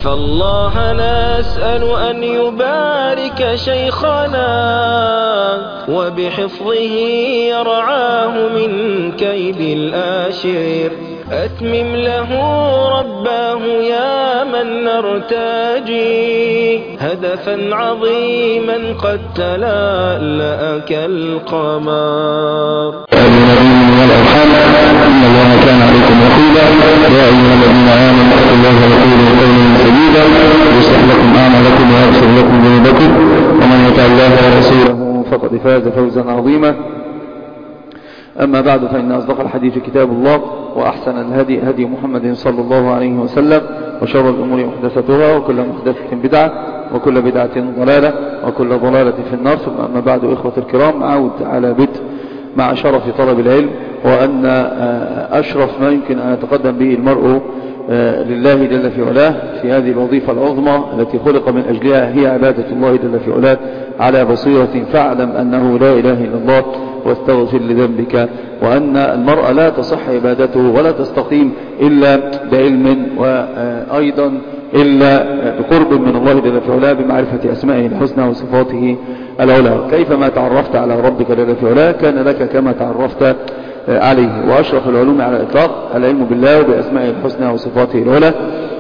فالله نسأل أن يبارك شيخنا وبحفظه يرعاه من كيد الآشر. أتمم له رباه يا من نرتجي هدفا عظيما قد تلألأ كالقمر. إن الله كان عليكم رقيبا. يا أيها الذين آمنوا اتقوا الله وقولوا قولا سديدا يصلح لكم أعمالكم ويغفر لكم ذنوبكم ومن يطع الله ورسوله فقد فاز فوزا عظيما. أما بعد، فإن أصدق الحديث كتاب الله، وأحسن الهدي هدي محمد صلى الله عليه وسلم، وشر الأمور محدثتها، وكل محدثة بدعة، وكل بدعة ضلالة، وكل ضلالة في النار. ثم أما بعد، إخوة الكرام، عود على بدء مع شرف طلب العلم، وأن أشرف ما يمكن أن يتقدم به المرء لله جل في علاه في هذه الوظيفة العظمى التي خلق من أجلها هي عبادة الله جل في علاه على بصيرة. فاعلم أنه لا إله إلا الله واستغفر لذنبك، وأن المرء لا تصح عبادته ولا تستقيم إلا بعلم، وأيضا إلا بقرب من الله جل في علاه بمعرفة أسمائه الحسنى وصفاته العلى. كيفما تعرفت على ربك جل في علاه كان لك كما تعرفت عليه. وأشرف العلوم على الإطلاق العلم بالله وبأسمائه الحسنى وصفاته العلى،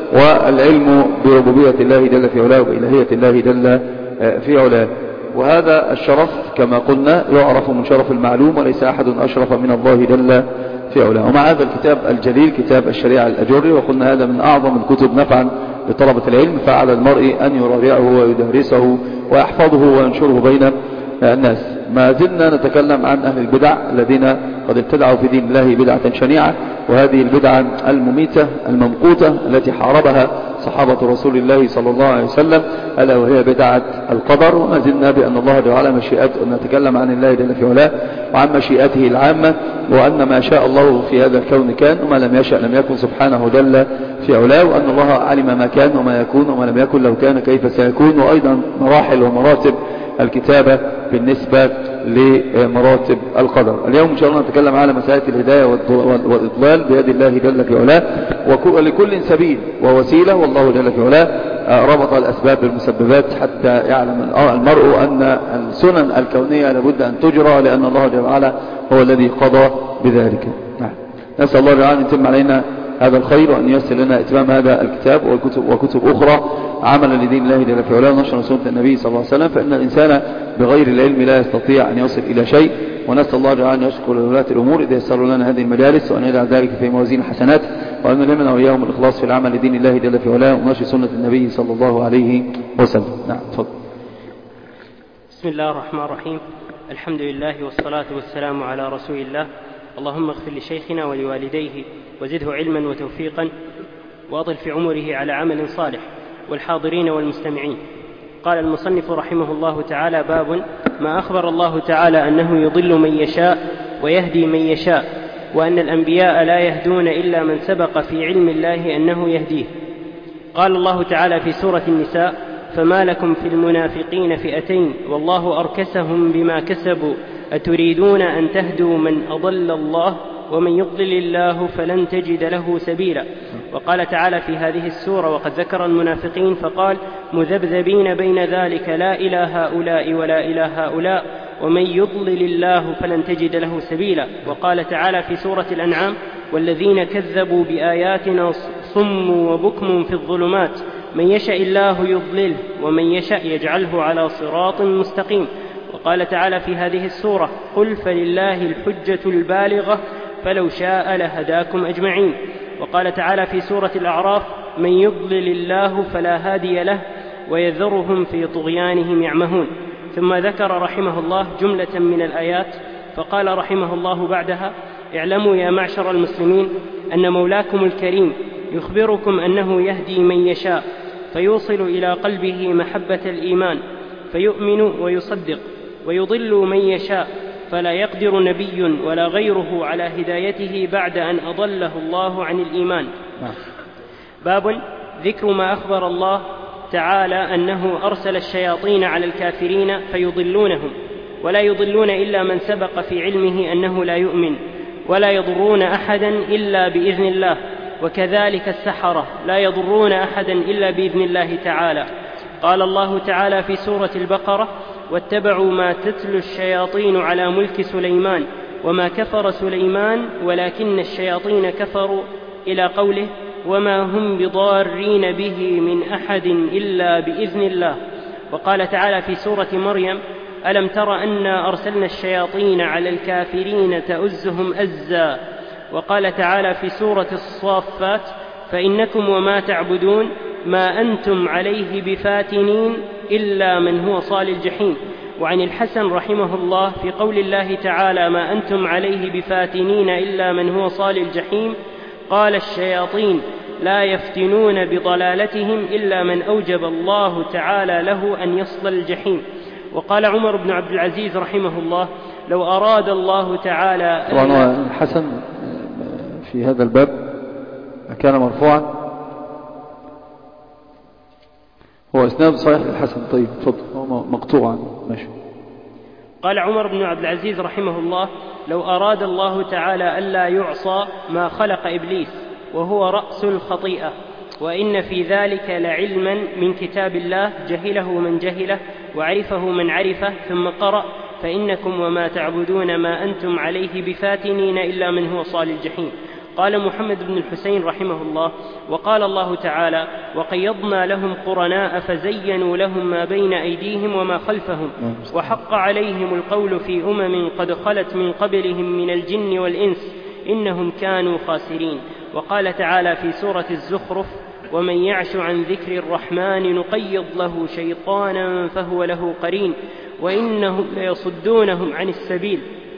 والعلم بربوبية الله جل في علاه وبإلهية الله جل في علاه. وهذا الشرف كما قلنا يعرف من شرف المعلوم، وليس أحد أشرف من الله جل في علاه. ومع هذا الكتاب الجليل كتاب الشريعة الأجري، وقلنا هذا من أعظم الكتب نفعا لطلبة العلم، فعلى المرء أن يراجعه ويدرسه ويحفظه وينشره بين الناس. ما زلنا نتكلم عن أهل البدع الذين قد ابتدعوا في دين الله بدعة شنيعة، وهذه البدعة المميتة الممقوتة التي حاربها صحابة رسول الله صلى الله عليه وسلم، ألا وهي بدعة القدر. وما زلنا بأن الله جعل مشيئته، نتكلم عن الله جل في علاه وعن مشيئته العامة، وأن ما شاء الله في هذا الكون كان، وما لم يشأ لم يكن سبحانه جل في علاه، وأن الله علم ما كان وما يكون وما لم يكن لو كان كيف سيكون، وأيضا مراحل ومراتب الكتابة بالنسبة لمراتب القدر. اليوم إن شاء الله نتكلم على مسائل الهداية والإضلال بيد الله جل في علاه، ولكل سبيل ووسيلة، والله جل في علاه ربط الأسباب بالمسببات حتى يعلم المرء أن السنن الكونية لابد أن تجرى، لأن الله جل وعلا هو الذي قضى بذلك. نسأل الله جل وعلا أن يتم علينا هذا الخير، وأن ييسر لنا إتمام هذا الكتاب وكتب أخرى عملا لدين الله جل في علاه ونشر سنة النبي صلى الله عليه وسلم، فإن الإنسان بغير العلم لا يستطيع أن يصل إلى شيء. ونسأل الله جل أن يشكر لولاة الأمور إذا يسر لنا هذه المجالس، وأن يجعل ذلك في موازين الحسنات، وأن يلهمنا وإياهم الإخلاص في العمل لدين الله جل في علاه ونشر سنة النبي صلى الله عليه وسلم. نعم، تفضل. بسم الله الرحمن الرحيم. الحمد لله والصلاة والسلام على رسول الله. اللهم اغفر لشيخنا ولوالديه وزده علما وتوفيقا، وأطل في عمره على عمل صالح، والحاضرين والمستمعين. قال المصنف رحمه الله تعالى: باب ما أخبر الله تعالى أنه يضل من يشاء ويهدي من يشاء، وأن الأنبياء لا يهدون إلا من سبق في علم الله أنه يهديه. قال الله تعالى في سورة النساء: فما لكم في المنافقين فئتين والله أركسهم بما كسبوا أتريدون أن تهدوا من أضل الله ومن يضلل الله فلن تجد له سبيلا. وقال تعالى في هذه السورة وقد ذكر المنافقين فقال: مذبذبين بين ذلك لا إلى هؤلاء ولا إلى هؤلاء ومن يضلل الله فلن تجد له سبيلا. وقال تعالى في سورة الأنعام: والذين كذبوا بآياتنا صم وبكم في الظلمات من يشاء الله يضلله ومن يشاء يجعله على صراط مستقيم. وقال تعالى في هذه السورة: قل فلله الحجة البالغة فلو شاء لهداكم أجمعين. وقال تعالى في سورة الأعراف: من يضلل الله فلا هادي له ويذرهم في طغيانهم يعمهون. ثم ذكر رحمه الله جملة من الآيات، فقال رحمه الله بعدها: اعلموا يا معشر المسلمين أن مولاكم الكريم يخبركم أنه يهدي من يشاء فيوصل إلى قلبه محبة الإيمان فيؤمن ويصدق، ويضل من يشاء فلا يقدر نبي ولا غيره على هدايته بعد أن أضله الله عن الإيمان. باب ذكر ما أخبر الله تعالى أنه أرسل الشياطين على الكافرين فيضلونهم، ولا يضلون إلا من سبق في علمه أنه لا يؤمن، ولا يضرون أحدا إلا بإذن الله، وكذلك السحرة لا يضرون أحدا إلا بإذن الله تعالى. قال الله تعالى في سورة البقرة: واتبعوا ما تتلو الشياطين على ملك سليمان وما كفر سليمان ولكن الشياطين كفروا، إلى قوله: وما هم بضارين به من أحد إلا بإذن الله. وقال تعالى في سورة مريم: ألم تر أنا أرسلنا الشياطين على الكافرين تؤزهم أزا. وقال تعالى في سورة الصافات: فإنكم وما تعبدون ما أنتم عليه بفاتنين إلا من هو صال الجحيم. وعن الحسن رحمه الله في قول الله تعالى: ما أنتم عليه بفاتنين إلا من هو صال الجحيم، قال: الشياطين لا يفتنون بضلالتهم إلا من أوجب الله تعالى له أن يصل الجحيم. وقال عمر بن عبد العزيز رحمه الله: لو أراد الله تعالى. طبعا الحسن في هذا الباب كان مرفوعا، هو إسناد صحيح الحسن. طيب تفضل، هو مقطوعا ماشي. قال عمر بن عبد العزيز رحمه الله: لو أراد الله تعالى ألا يعصى ما خلق إبليس، وهو رأس الخطيئة، وإن في ذلك لعلما من كتاب الله جهله من جهله وعرفه من عرفه. ثم قرأ: فإنكم وما تعبدون ما أنتم عليه بفاتنين إلا من هو صال الجحيم. قال محمد بن الحسين رحمه الله: وقال الله تعالى: وقيضنا لهم قرناء فزينوا لهم ما بين أيديهم وما خلفهم وحق عليهم القول في قد خلت من قبلهم من الجن والإنس إنهم كانوا خاسرين. وقال تعالى في سورة الزخرف: ومن يعش عن ذكر الرحمن نقيض له شيطانا فهو له قرين وإنهم ليصدونهم عن السبيل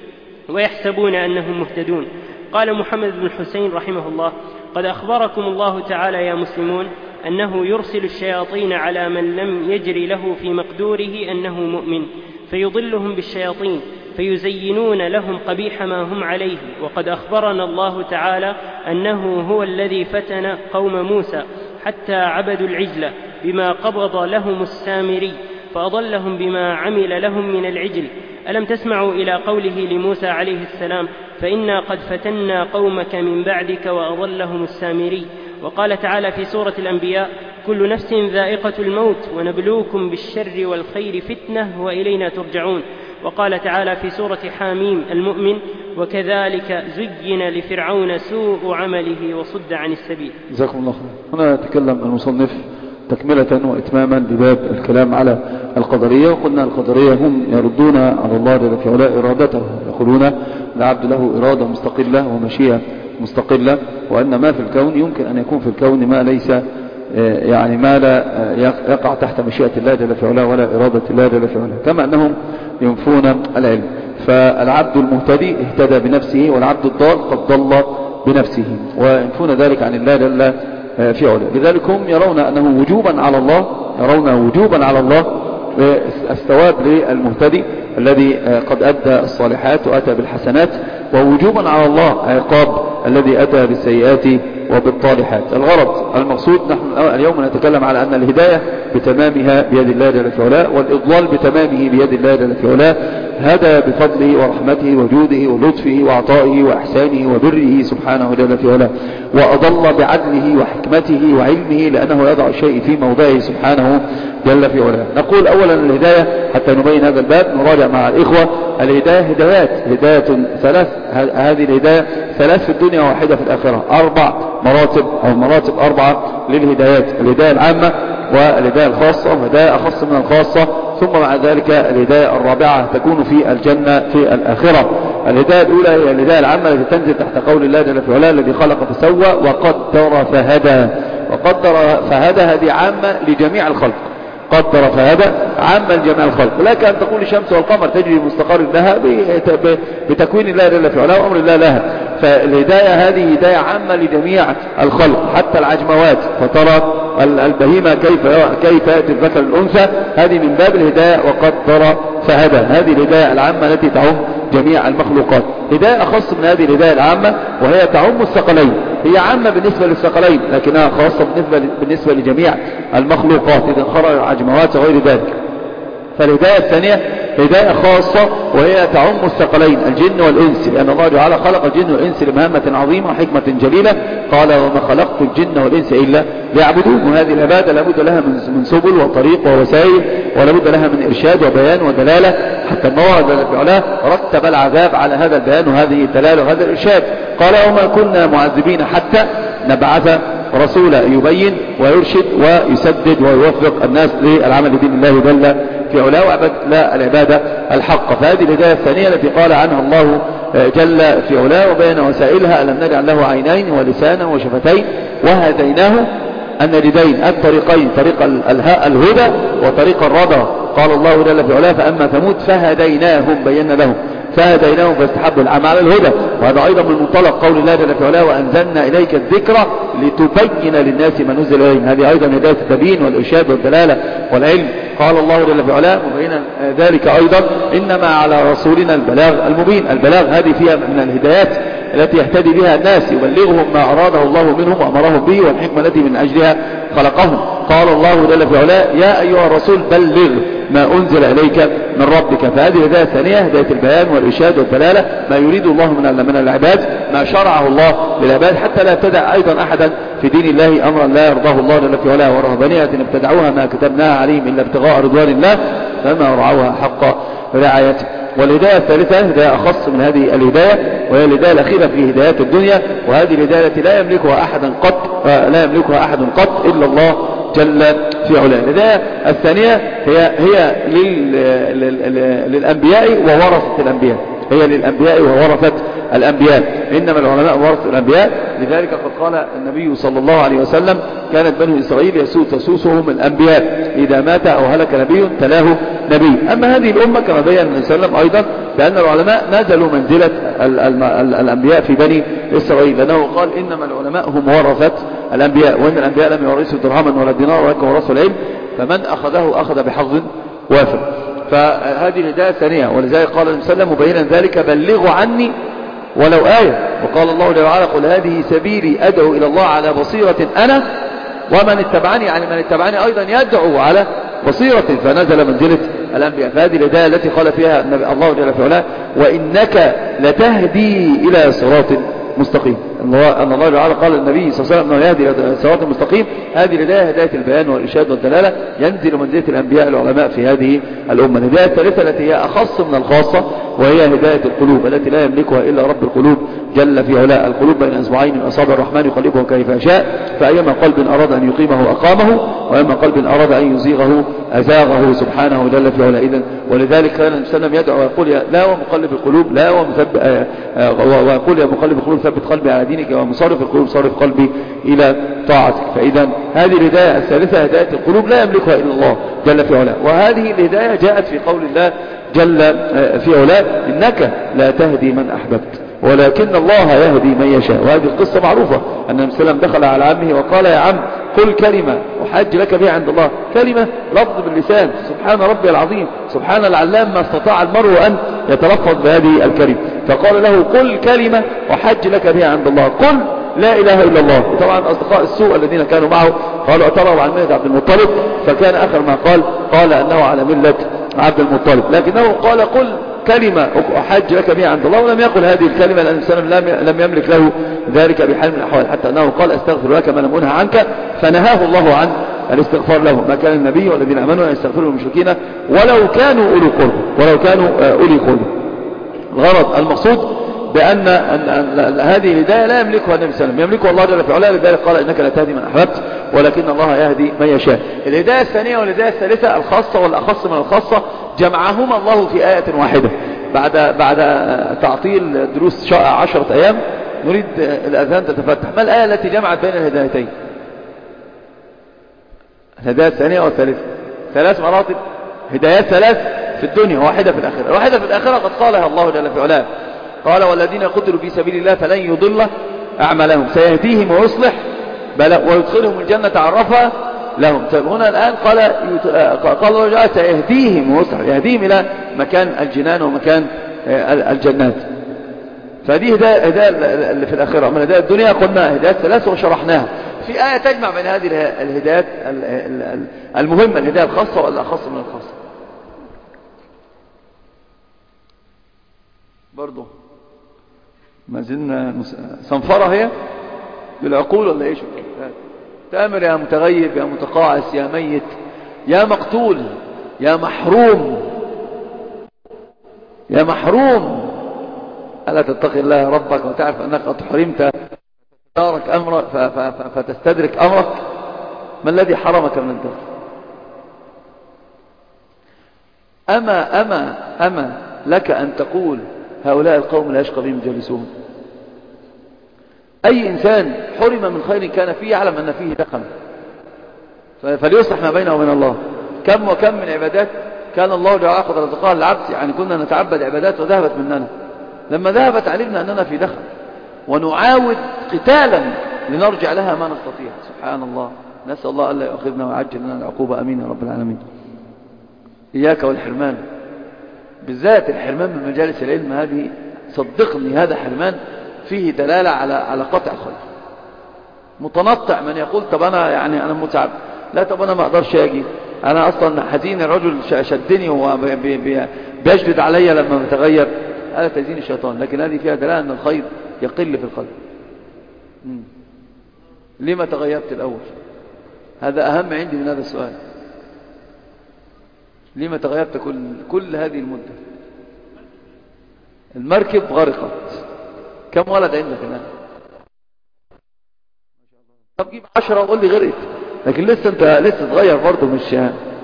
ويحسبون أنهم مهتدون. قال محمد بن الحسين رحمه الله: قد أخبركم الله تعالى يا مسلمون أنه يرسل الشياطين على من لم يجري له في مقدوره أنه مؤمن، فيضلهم بالشياطين فيزينون لهم قبيح ما هم عليه. وقد أخبرنا الله تعالى أنه هو الذي فتن قوم موسى حتى عبدوا العجل بما قبض لهم السامري فأضلهم بما عمل لهم من العجل. ألم تسمعوا إلى قوله لموسى عليه السلام: فإنا قد فتنا قومك من بعدك وأضلهم السامري. وقال تعالى في سورة الأنبياء: كل نفس ذائقة الموت ونبلوكم بالشر والخير فتنة وإلينا ترجعون. وقال تعالى في سورة حاميم المؤمن: وكذلك زين لفرعون سوء عمله وصد عن السبيل. جزاكم الله خير. هنا يتكلم المصنف تكملة وإتماما لباب الكلام على القدرية، وقلنا القدرية هم يردون على الله جل في علاه إرادته، يقولون العبد له إرادة مستقلة ومشيئة مستقلة، وأن ما في الكون يمكن أن يكون في الكون ما ليس يعني ما لا يقع تحت مشيئة الله جل في علاه ولا إرادة الله جل في علاه، كما أنهم ينفون العلم. فالعبد المهتدي اهتدى بنفسه، والعبد الضال قد ضل بنفسه، وينفون ذلك عن الله جل في علاه. لذلك هم يرون أنه وجوبا على الله الثواب للمهتدي الذي قد أدى الصالحات وأتى بالحسنات، ووجوبا على الله عقاب الذي أتى بالسيئات وبالطالحات. الغرض المقصود، نحن اليوم نتكلم على أن الهداية بتمامها بيد الله جل في علاه، والإضلال بتمامه بيد الله جل في علاه. هدى بفضله ورحمته وجوده ولطفه وعطائه وإحسانه وبره سبحانه جل في علاه، وأضل بعدله وحكمته وعلمه، لأنه يضع الشيء في موضعه سبحانه جل في علاه. نقول أولا الهداية حتى نبين هذا الباب، نراجع مع الإخوة. الهداية هدايات ثلاث، هذه الهداية ثلاث في الدنيا واحدة في الآخرة، 4 مراتب أو مراتب 4 للهدايات: الهداية العامة والهداية الخاصة وهداية أخص من الخاصة، ثم مع ذلك الهداية الرابعة تكون في الجنة في الآخرة. الهداية الأولى هي الهداية العامة التي تنزل تحت قول الله جل في علاه: الذي خلق فسوى وقدر فهدى. وقدر فهدى هذه عامة لجميع الخلق، قدر فهدى عامة لجميع الخلق. لك أن تقول الشمس والقمر تجري مستقر لها بتكوين الله جل في علاه وأمر الله لها. فالهداية هذه هداية عامة لجميع الخلق حتى العجموات، فترى البهيمة كيف يأتي الذكر الأنثى، هذه من باب الهداية وقدر فهدى. هذه الهداية العامة التي تعم جميع المخلوقات. هداية أخص من هذه الهداية العامة وهي تعم الثقلين، هي عامة بالنسبة للثقلين لكنها خاصة بالنسبة لجميع المخلوقات إذا خرج العجموات وغير ذلك. فالهداية الثانية هداية خاصة وهي تعم الثقلين الجن والإنس، لأن الله تعالى خلق الجن والإنس لمهمة عظيمة وحكمة جليلة. قال وما خلقت الجن والإنس إلا ليعبدون. وهذه العبادة لابد لها من سبل وطريق ووسائل، ولابد لها من إرشاد وبيان ودلالة، حتى الله جل وعلا رتب العذاب على هذا البيان وهذه الدلالة وهذا الإرشاد. قال وما كنا معذبين حتى نبعث رسولا يبين ويرشد ويسدد ويوفق الناس للعمل بدين الله جل في علاه وعبد لا العبادة الحق. فهذه الهداية الثانية التي قال عنها الله جل في علاه وبين وسائلها: ألم نجعل له عينين ولسانا وشفتين وهديناه النجدين، الطريقين، طريق الهدى وطريق الردى. قال الله جل في علاه: فأما ثمود فهديناهم، بينا لهم، فهديناهم فاستحبوا العمى على الهدى. وهذا أيضا من منطلق قول الله جل في علاه: وأنزلنا إليك الذكر لتبين للناس ما نزل إليهم. هذه أيضا هداية التبيين والإرشاد والدلالة والعلم. قال الله جل في علاه مبينا ذلك أيضا: إنما على رسولنا البلاغ المبين. البلاغ هذه فيها من الهدايات التي يهتدي بها الناس، يبلغهم ما أراده الله منهم وأمرهم به والحكمة التي من أجلها خلقهم. قال الله جل في علاه: يا أيها الرسول بلغ ما أنزل إليك من ربك. فهذه الهداية الثانية هداية البيان والإرشاد والدلالة، ما يريد الله من العباد، ما شرعه الله للعباد، حتى لا يبتدع أيضا أحدا في دين الله أمرا لا يرضاه الله جل في علاه. ورهبانية ابتدعوها ما كتبناها عليهم إلا ابتغاء رضوان الله فما رعوها حق رعايته. والهداية الثالثة هداية أخص من هذه الهداية، وهي الهداية الأخيرة في هدايات الدنيا، وهذه الهداية التي لا يملكها أحد قط إلا الله جل في علاه. الهداية الثانية هي للأنبياء وورثة الأنبياء، هي للأنبياء وورثة الأنبياء، إنما العلماء ورثة الأنبياء. لذلك قد قال النبي صلى الله عليه وسلم: كانت بنو إسرائيل تسوسهم الأنبياء، إذا مات أو هلك نبي تلاه نبي. أما هذه الأمة كما بين النبي صلى الله عليه وسلم أيضا بأن العلماء نزلوا منزلة الأنبياء في بني إسرائيل، لأنه قال: إنما العلماء هم ورثة الأنبياء، وإن الأنبياء لم يورثوا درهما ولا دينار ولكن ورثوا العلم، فمن أخذه أخذ بحظ وافر. فهذه الهداية الثانية. ولذلك قال النبي صلى الله عليه وسلم مبينا ذلك: بلغوا عني ولو آية. وقال الله جل وعلا: قل هذه سبيلي أدعو إلى الله على بصيرة أنا ومن اتبعني، يعني من اتبعني أيضا يدعو على بصيرة، فنزل منزلة الأنبياء. فهذه الهداية التي قال فيها الله جل وعلا: وإنك لتهدي إلى صراط مستقيم. أن الله تعالى قال للنبي صلى الله عليه وسلم أنه يهدي إلى الصراط المستقيم. هذه الهداية هداية البيان والإرشاد والدلالة، ينزل منزلة الأنبياء العلماء في هذه الأمة. الهداية الثالثة التي هي أخص من الخاصة، وهي هداية القلوب التي لا يملكها إلا رب القلوب جل في علاه. القلوب بين أصبعين من أصابع الرحمن يقلبه كيف يشاء، فأيما قلب أراد أن يقيمه أقامه، وأيما قلب أراد أن يزيغه أزاغه سبحانه جل في علاه. إذن ولذلك كان النبي صلى الله عليه وسلم يدعو ويقول: لا ومقلب القلوب لا ويقول: يا مقلب القلوب ثبت قلبي على دينك، ومصرف القلوب صرف قلبي إلى طاعتك. فإذا هذه الهداية الثالثة هداية القلوب لا يملكها إلا الله جل في علاه. وهذه الهداية جاءت في قول الله جل في علاه: إنك لا تهدي من أحببت ولكن الله يهدي من يشاء. وهذه القصة معروفة أن النبي صلى الله عليه وسلم دخل على عمه وقال: يا عم قل كلمة أحاج لك بها عند الله. كلمة لفظ باللسان، سبحان ربي العظيم، سبحان العلام، ما استطاع المرء أن يتلفظ بهذه الكلمة. فقال له: قل كلمة أحاج لك بها عند الله، قل لا إله إلا الله. طبعا أصدقاء السوء الذين كانوا معه قالوا: اعترضوا عن ملة عبد المطلب، فكان آخر ما قال أنه على ملة عبد المطلب، لكنه قال: قل كلمة أحاج لك بها عند الله، ولم يقل هذه الكلمة لأن الإنسان لم يملك له ذلك بحال من الأحوال، حتى أنه قال: أستغفر لك ما لم أنه عنك، فنهاه الله عن الاستغفار له. ما كان النبي والذين آمنوا أن يستغفروا للمشركين ولو كانوا أولي قرب. الغرض المقصود بأن هذه الهداية لا يملكها النبي صلى الله عليه وسلم، يملكها الله جل في علاه. لذلك قال: إنك لا تهدي من أحببت ولكن الله يهدي من يشاء. الهداية الثانية والهداية الثالثة الخاصة والأخص من الخاصة جمعهما الله في آية واحدة. بعد تعطيل دروس 10 أيام نريد الأذهان تتفتح. ما الآية التي جمعت بين الهدايتين؟ الهداية الثانية والثالثة، 3 مراتب هدايات، 3 في الدنيا واحدة في الآخرة. الواحدة في الآخرة قد قالها الله جل في علاه، قال: والذين قتلوا في سبيل الله فلن يضل أعمالهم سيهديهم ويصلح ويدخلهم الجنة عرفها لهم. هنا الآن قال الله جل سيهديهم ويصلح، يهديهم إلى مكان الجنان ومكان الجنات. فهذه هداية اللي في الآخرة. من هداية الدنيا قلنا هدايات 3 وشرحناها في آية تجمع بين هذه الهدايات المهمة، الهداية الخاصة والأخص من الخاصة. برضه ما زلنا صنفرة هي بالعقول ولا ايش؟ تأمر يا متغيب يا متقاعس يا ميت يا مقتول يا محروم يا محروم، ألا تتقي الله ربك وتعرف أنك قد حرمت فتستدرك أمرك؟ ما الذي حرمك من الدار؟ أما لك أن تقول هؤلاء القوم لا يشقى بهم جالسون. أي إنسان حرم من خير كان فيه يعلم أن فيه دخل، فليصلح ما بينه وبين الله. كم وكم من عبادات كان الله جل وعلا قد رزقها للعبد، يعني كنا نتعبد عبادات وذهبت مننا، لما ذهبت علمنا أننا في دخل ونعاود قتالا لنرجع لها ما نستطيع. سبحان الله، نسأل الله ألا يؤاخذنا ويعجل لنا العقوبة، أمين يا رب العالمين. إياك والحرمان، بالذات الحرمان من مجالس العلم هذه، صدقني هذا حرمان فيه دلالة على قطع الخير. متنطع من يقول طب أنا يعني أنا متعب، لا طب أنا ما أقدرش أجي، أنا أصلا حزين، الرجل شدني وبيجلد علي لما متغير، هذا تزيين الشيطان. لكن هذه فيها دلالة أن الخير يقل في القلب. لما تغيرت الأول؟ هذا أهم عندي من هذا السؤال. لما تغيرت كل هذه المدة؟ المركب غرقت. كم ولد عندك الآن؟ طب جيب 10 وقول لي غرقت، لكن انت لسه صغير برضه، مش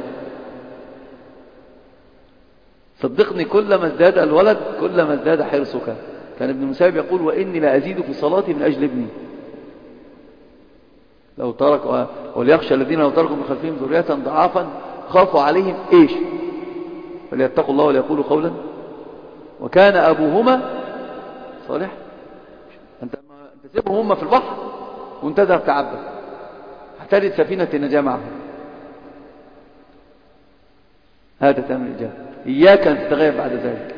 صدقني كلما ازداد الولد كلما ازداد حرصك. كان ابن المسيب يقول وإني لا أزيد في صلاتي من أجل ابني، لو ترك وليخشى الذين لو تركوا من خلفهم ذرية ضعافا خافوا عليهم ايش؟ فليتقوا الله وليقولوا قولا وكان أبوهما صالح. انت سيبهم هم في البحر وانت تذهب تعبد هتجد سفينة النجاة معهم. هذا تأمل الإجابة. إياك أن تتغير بعد ذلك.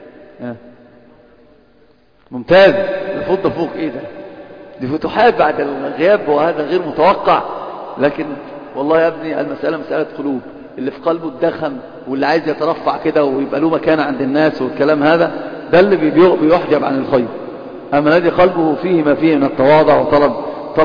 ممتاز، نفض فوق إيه ده؟ دي فتوحات بعد الغياب، وهذا غير متوقع. لكن والله يا ابني المسألة مسألة قلوب. اللي في قلبه الدخن واللي عايز يترفع كده ويبقى له مكانة عند الناس والكلام هذا، ده اللي بيحجب عن الخير. أما الذي قلبه فيه ما فيه من التواضع وطلب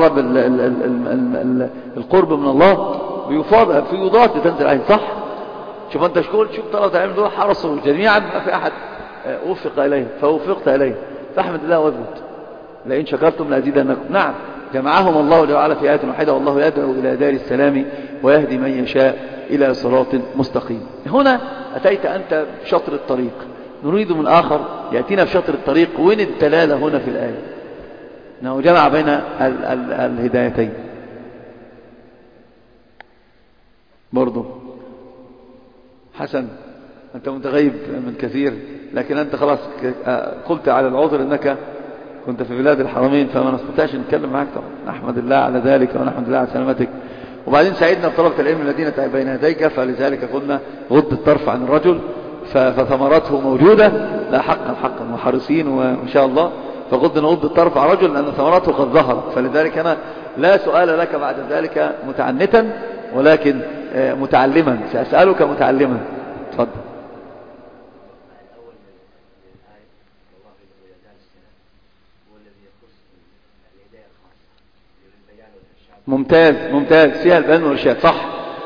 القرب من الله، بيفاض في يضاد تنزل عليه. صح؟ شوف انت شوف طلبة العلم دول حرصوا جميعا، ما في أحد وفق إليه فوفقت إليه، فاحمد الله واثبت لئن شكرتم لأزيدنكم. نعم، جمعهم الله جل وعلا في آية واحدة، والله يدعو إلى دار السلام ويهدي من يشاء إلى صراط مستقيم. هنا أتيت أنت بشطر الطريق، نريد من آخر يأتينا بشطر الطريق. وين الدلالة هنا في الآية؟ أنه جمع بين الهدايتين. برضو حسن، أنت متغيب من كثير، لكن أنت خلاص قلت على العذر أنك كنت في بلاد الحرمين، فما نستطيعش نتكلم معك طبعا. نحمد الله على ذلك ونحمد الله على سلامتك. وبعدين سعيدنا بطلبة العلم الذين بين يديك، فلذلك قلنا غض الطرف عن الرجل، فثمرته موجودة. لا حقا وحريصين وإن شاء الله، فغض الطرف عن الرجل لأن ثمرته قد ظهرت. فلذلك أنا لا سؤال لك بعد ذلك متعنتا، ولكن متعلما. سأسألك متعلما. تفضل. ممتاز فيها البيان والإرشاد. صح،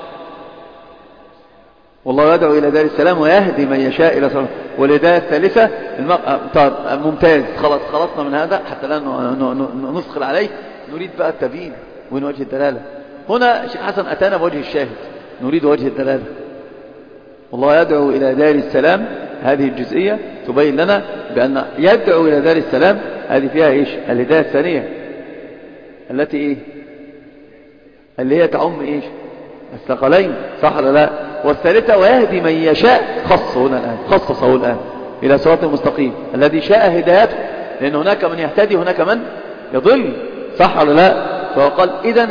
والله يدعو إلى دار السلام ويهدي من يشاء إلى صراط. والهداية الثالثة ممتاز. خلصنا من هذا حتى لا نثقل عليه. نريد بقى التبيين وين وجه الدلالة. هنا الشيخ حسن أتانا بوجه الشاهد، نريد وجه الدلالة. والله يدعو إلى دار السلام، هذه الجزئية تبين لنا بأن يدعو إلى دار السلام هذه فيها إيش؟ الهداية الثانية التي إيه؟ اللي هي تعم إيش؟ الثقلين. صح ولا لا؟ والثالثة ويهدي من يشاء، خصصه الآن إلى صراط المستقيم الذي شاء هدايته، لأن هناك من يهتدي هناك من يضل. صح ولا لا؟ فهو قال إذن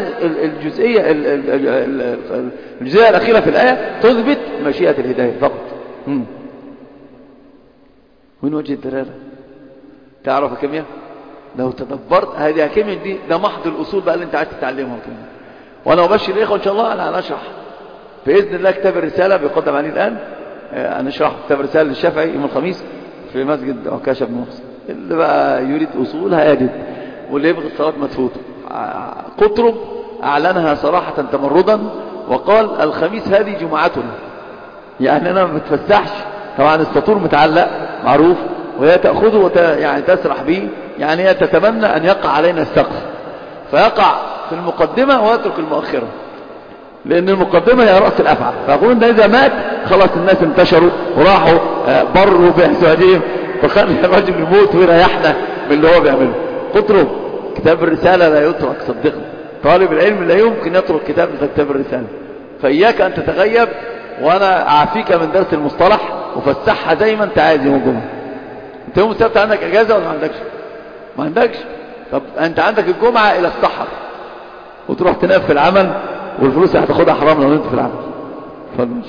الجزئية الأخيرة في الآية تثبت مشيئة الهداية فقط. وين وجه الدلالة؟ تعرف الكيمياء؟ لو تدبرت هذه الكيمياء دي، ده محض الأصول بقى اللي انت عايز تتعلمها الكيمياء. وأنا أبشر الإخوة إن شاء الله أنا هنشرح بإذن الله كتاب الرسالة بيقدم عليه الآن. هنشرح كتاب الرسالة للشافعي يوم الخميس، في مسجد عكاشة بن محسن. اللي بقى يريد أصول هيجد، واللي يبغي الصلاة مدفوته. قطرب أعلنها صراحة تمردا وقال الخميس هذه جمعتنا، يعني أنا ما بتفسحش. طبعا السطور متعلق معروف، وهي تأخذه يعني تسرح به، يعني هي تتمنى أن يقع علينا السقف، فيقع في المقدمة ويترك المؤخرة، لأن المقدمة هي رأس الأفعى. فأقول إن إذا مات خلاص الناس انتشروا وراحوا بروا بأسوادهم، فخلي الرجل يموت ويريحنا من اللي هو بيعمله. قطرب كتاب الرسالة لا يترك، صدقني طالب العلم لا يمكن يترك كتاب مثل كتاب الرسالة. فإياك أن تتغيب، وأنا أعفيك من درس المصطلح وفسحها زي ما أنت عايز يوم الجمعة. أنت يوم السبت عندك إجازة ولا ما عندكش؟ ما عندكش. طب أنت عندك الجمعة إلى السحر، وتروح تنام في العمل، والفلوس هتاخدها حرام لو انت في العمل. فالمشي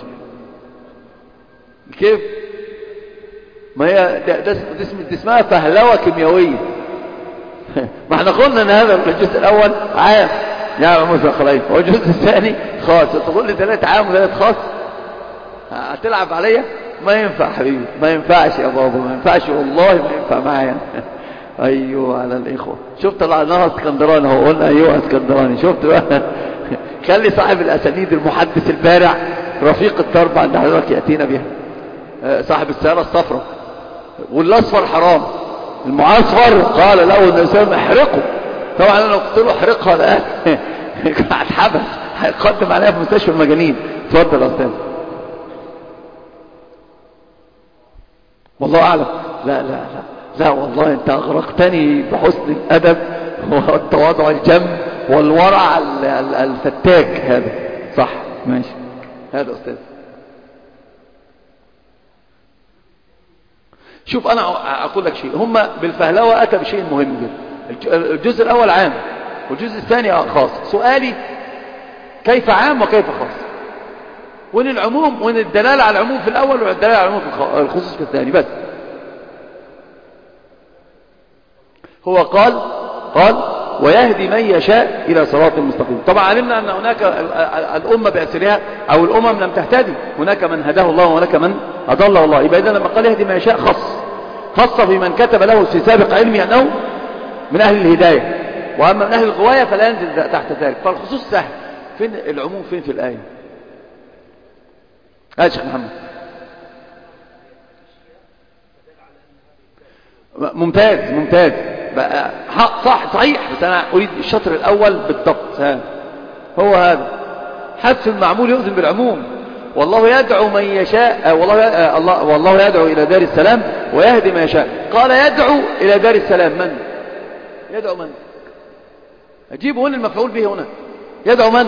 كيف؟ ما هي ده اسمها فهلوة كيميائية. ما احنا قلنا ان هذا الجزء الاول عام يا موسى خليفه، والجزء الثاني خاص. تقول لي 3 عام و3 خاص، هتلعب عليا؟ ما ينفع حبيبي، ما ينفعش يا بابا، ما ينفعش والله، ما ينفع معايا. ايوه على الاخوه. شفت طلعناها اسكندراني اهو، قلنا ايوه اسكندراني. شفت بقى؟ خلي صاحب الاسانيد المحدث البارع رفيق الدرب عند حضرتك ياتينا بها. صاحب السياره الصفراء والاصفر حرام، المعاصفر قال له النساء احرقه. طبعا انا لو قلت له احرقها الان هتحبس، هيقدم عليها في مستشفى المجانين. اتفضل يا استاذ. والله اعلم. لا لا لا لا والله انت اغرقتني بحسن الادب والتواضع الجم والورع الفتاك. هذا صح ماشي. هذا استاذ. شوف انا اقول لك شيء، هم بالفهلوة اتى بشيء مهم جدا. الجزء الاول عام والجزء الثاني خاص. سؤالي كيف عام وكيف خاص؟ وين العموم، وين الدلالة على العموم في الاول والدلالة على العموم في الخصوص في الثاني؟ بس هو قال ويهدي من يشاء إلى صراط مستقيم. طبعا علمنا أن هناك الأمة بأسرها أو الأمم لم تهتدي، هناك من هداه الله وهناك من أضله الله. يبقى إذا لما قال يهدي من يشاء خص في من كتب له في سابق علمي أنه من أهل الهداية، وأما من أهل الغواية فلا ينزل تحت ذلك. فالخصوص سهل. فين العموم؟ فين في الآية؟ يا شيخ محمد. ممتاز بقى صحيح. بس أنا أريد الشطر الأول بالضبط. هو هذا حذف المعمول يؤذن بالعموم. والله يدعو من يشاء، والله يدعو إلى دار السلام ويهدي من يشاء. قال يدعو إلى دار السلام. من يدعو؟ من أجيبه هنا المفعول به هنا. يدعو من؟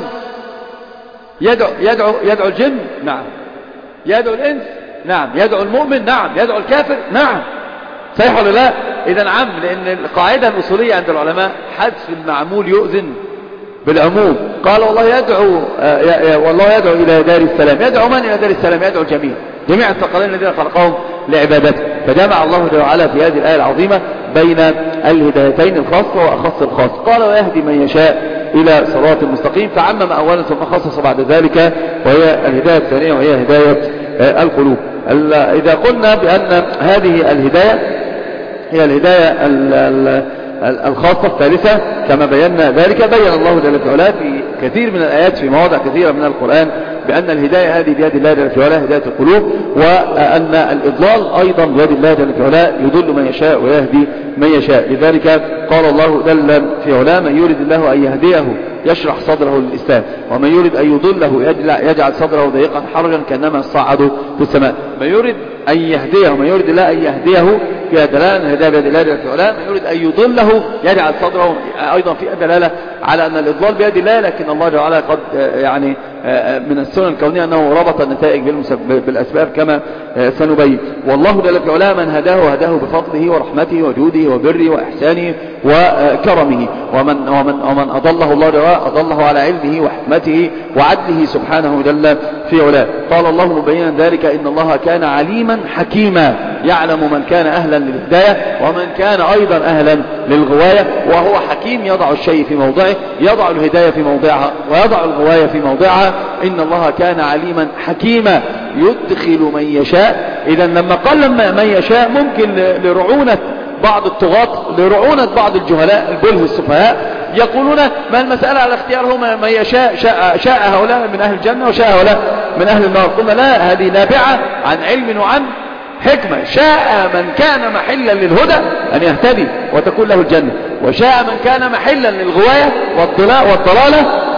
يدعو الجن؟ نعم. يدعو الإنس؟ نعم. يدعو المؤمن؟ نعم. يدعو الكافر؟ نعم. صحيح ولا لا؟ إذا عام، لأن القاعدة الأصولية عند العلماء حذف المعمول يؤذن بالعموم. قال والله يدعو إلى دار السلام. يدعو من إلى دار السلام؟ يدعو جميع الثقلين الذين خلقهم لعبادته. فجمع الله جل وعلا في هذه الآية العظيمة بين الهدايتين الخاصة وأخص الخاص. قال ويهدي من يشاء إلى صراط مستقيم، فعمم أولا ثم خصص بعد ذلك، وهي الهداية الثانية وهي هداية القلوب. إذا قلنا بأن هذه الهداية هي الهداية الخاصة الثالثة كما بينا ذلك، بين الله جل وعلا في كثير من الآيات في مواضع كثيرة من القرآن بأن الهداية هذه بيد الله جل وعلا، هداية القلوب، وأن الإضلال أيضا بيد الله جل وعلا، يضل من يشاء ويهدي من يشاء. لذلك قال الله جل في علاه من يريد الله أن يهديه يشرح صدره للإسلام، ومن يريد أن يضله يجعل صدره ضيقا حرجا كأنما يصعد في السماء. من يريد أن يهديه، من يريد الله أن يهديه فيها دلالة الهداية بيد الله جل وعلا. من يريد أن يضله يجعل صدره أيضا فيها دلالة على أن الإضلال بيد الله، لكن الله جل وعلا قد يعني من السنن الكونية أنه ربط النتائج بالأسباب كما سنبين. والله جل وعلا من هداه بفضله ورحمته وجوده وبره وإحسانه وكرمه، ومن أضله الله جل وعلا أضله على علمه وحكمته وعدله سبحانه جل في علاه. قال الله مبينا ذلك إن الله كان عليما حكيما يعلم من كان أهلا للهداية ومن كان أيضا أهلا للغواية، وهو حكيم يضع الشيء في موضعه، يضع الهداية في موضعها ويضع الغواية في موضعها. إن الله كان عليما حكيما يدخل من يشاء. إذا لما قال من يشاء ممكن لرعونة بعض الطغاة، لرعونة بعض الجهلاء البله السفهاء يقولون ما المسألة على اختيار هو من يشاء، شاء هؤلاء من أهل الجنة وشاء هؤلاء من أهل النار. قلنا لا، هذه نابعة عن علم وعن حكمة. شاء من كان محلا للهدى أن يهتدي وتكون له الجنة، وشاء من كان محلا للغواية والضلالة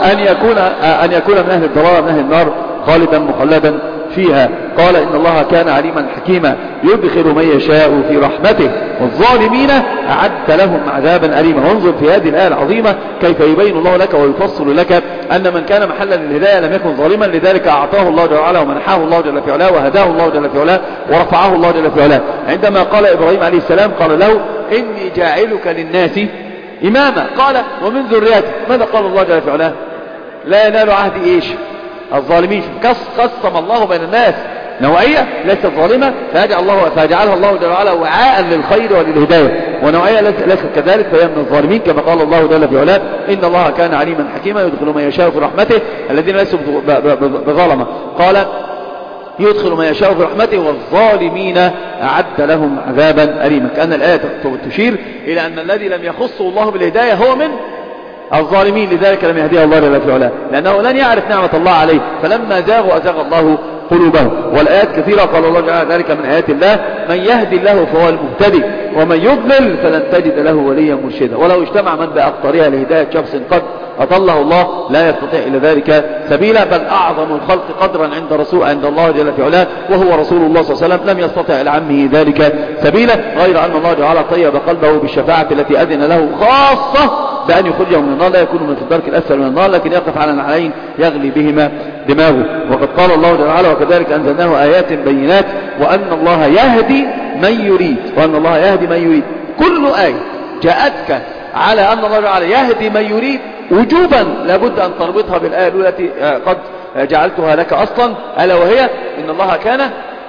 أن يكون من أهل الضلالة من أهل النار خالدا مخلدا فيها. قال إن الله كان عليما حكيما يدخل من يشاء في رحمته والظالمين أعد لهم عذابا أليما. وانظر في هذه الآية العظيمة كيف يبين الله لك ويفصل لك أن من كان محلا للهداية لم يكن ظالما، لذلك أعطاه الله جل وعلا ومنحاه الله جل في علاه وهداه الله جل في علاه ورفعه الله جل في علاه. عندما قال إبراهيم عليه السلام قال له إني جاعلك للناس إماما، قال ومن ذريتي. ماذا قال الله جل في علاه؟ لا ينال عهدي إيش؟ الظالمين. قسم الله بين الناس نوعية ليست ظالمة فيجعلها الله جل وعلا وعاء للخير وللهداية، ونوعية ليست كذلك فهي من الظالمين، كما قال الله جل في علاه إن الله كان عليما حكيما يدخل من يشاء في رحمته الذين ليسوا بظلمة. قال يدخل من يشاء في رحمته والظالمين أعد لهم عذابا أليما. كأن الآية تشير إلى أن الذي لم يخصه الله بالهداية هو من الظالمين، لذلك لم يهديه الله جل في علاه، لأنه لن يعرف نعمة الله عليه، فلما زاغوا أزاغ الله قلوبهم. والآيات كثيرة قال الله تعالى ذلك من آيات الله من يهدي الله فهو المهتدي ومن يضلل فلن تجد له وليا مرشدا. ولو اجتمع من بأقطارها لهداية شخص قد أضله الله لا يستطيع إلى ذلك سبيلا، بل أعظم الخلق قدرا عند الله جل في علاه وهو رسول الله صلى الله عليه وسلم لم يستطع إلى عمه ذلك سبيلا، غير أن الله تعالى طيب قلبه بالشفاعة التي أذن له خاصة بأن يخرجه من النار، لا يكون من في الدرك الأسفل من النار لكن يقف على نعلين يغلي بهما دماغه. وقد قال الله تعالى وكذلك أنزلناه آيات بينات وأن الله يهدي من يريد، وأن الله يهدي من يريد. كل آية جاءتك على أن الله تعالى يهدي من يريد وجوبا لابد أن تربطها بالآية الأولى التي قد جعلتها لك أصلا، ألا وهي إن الله كان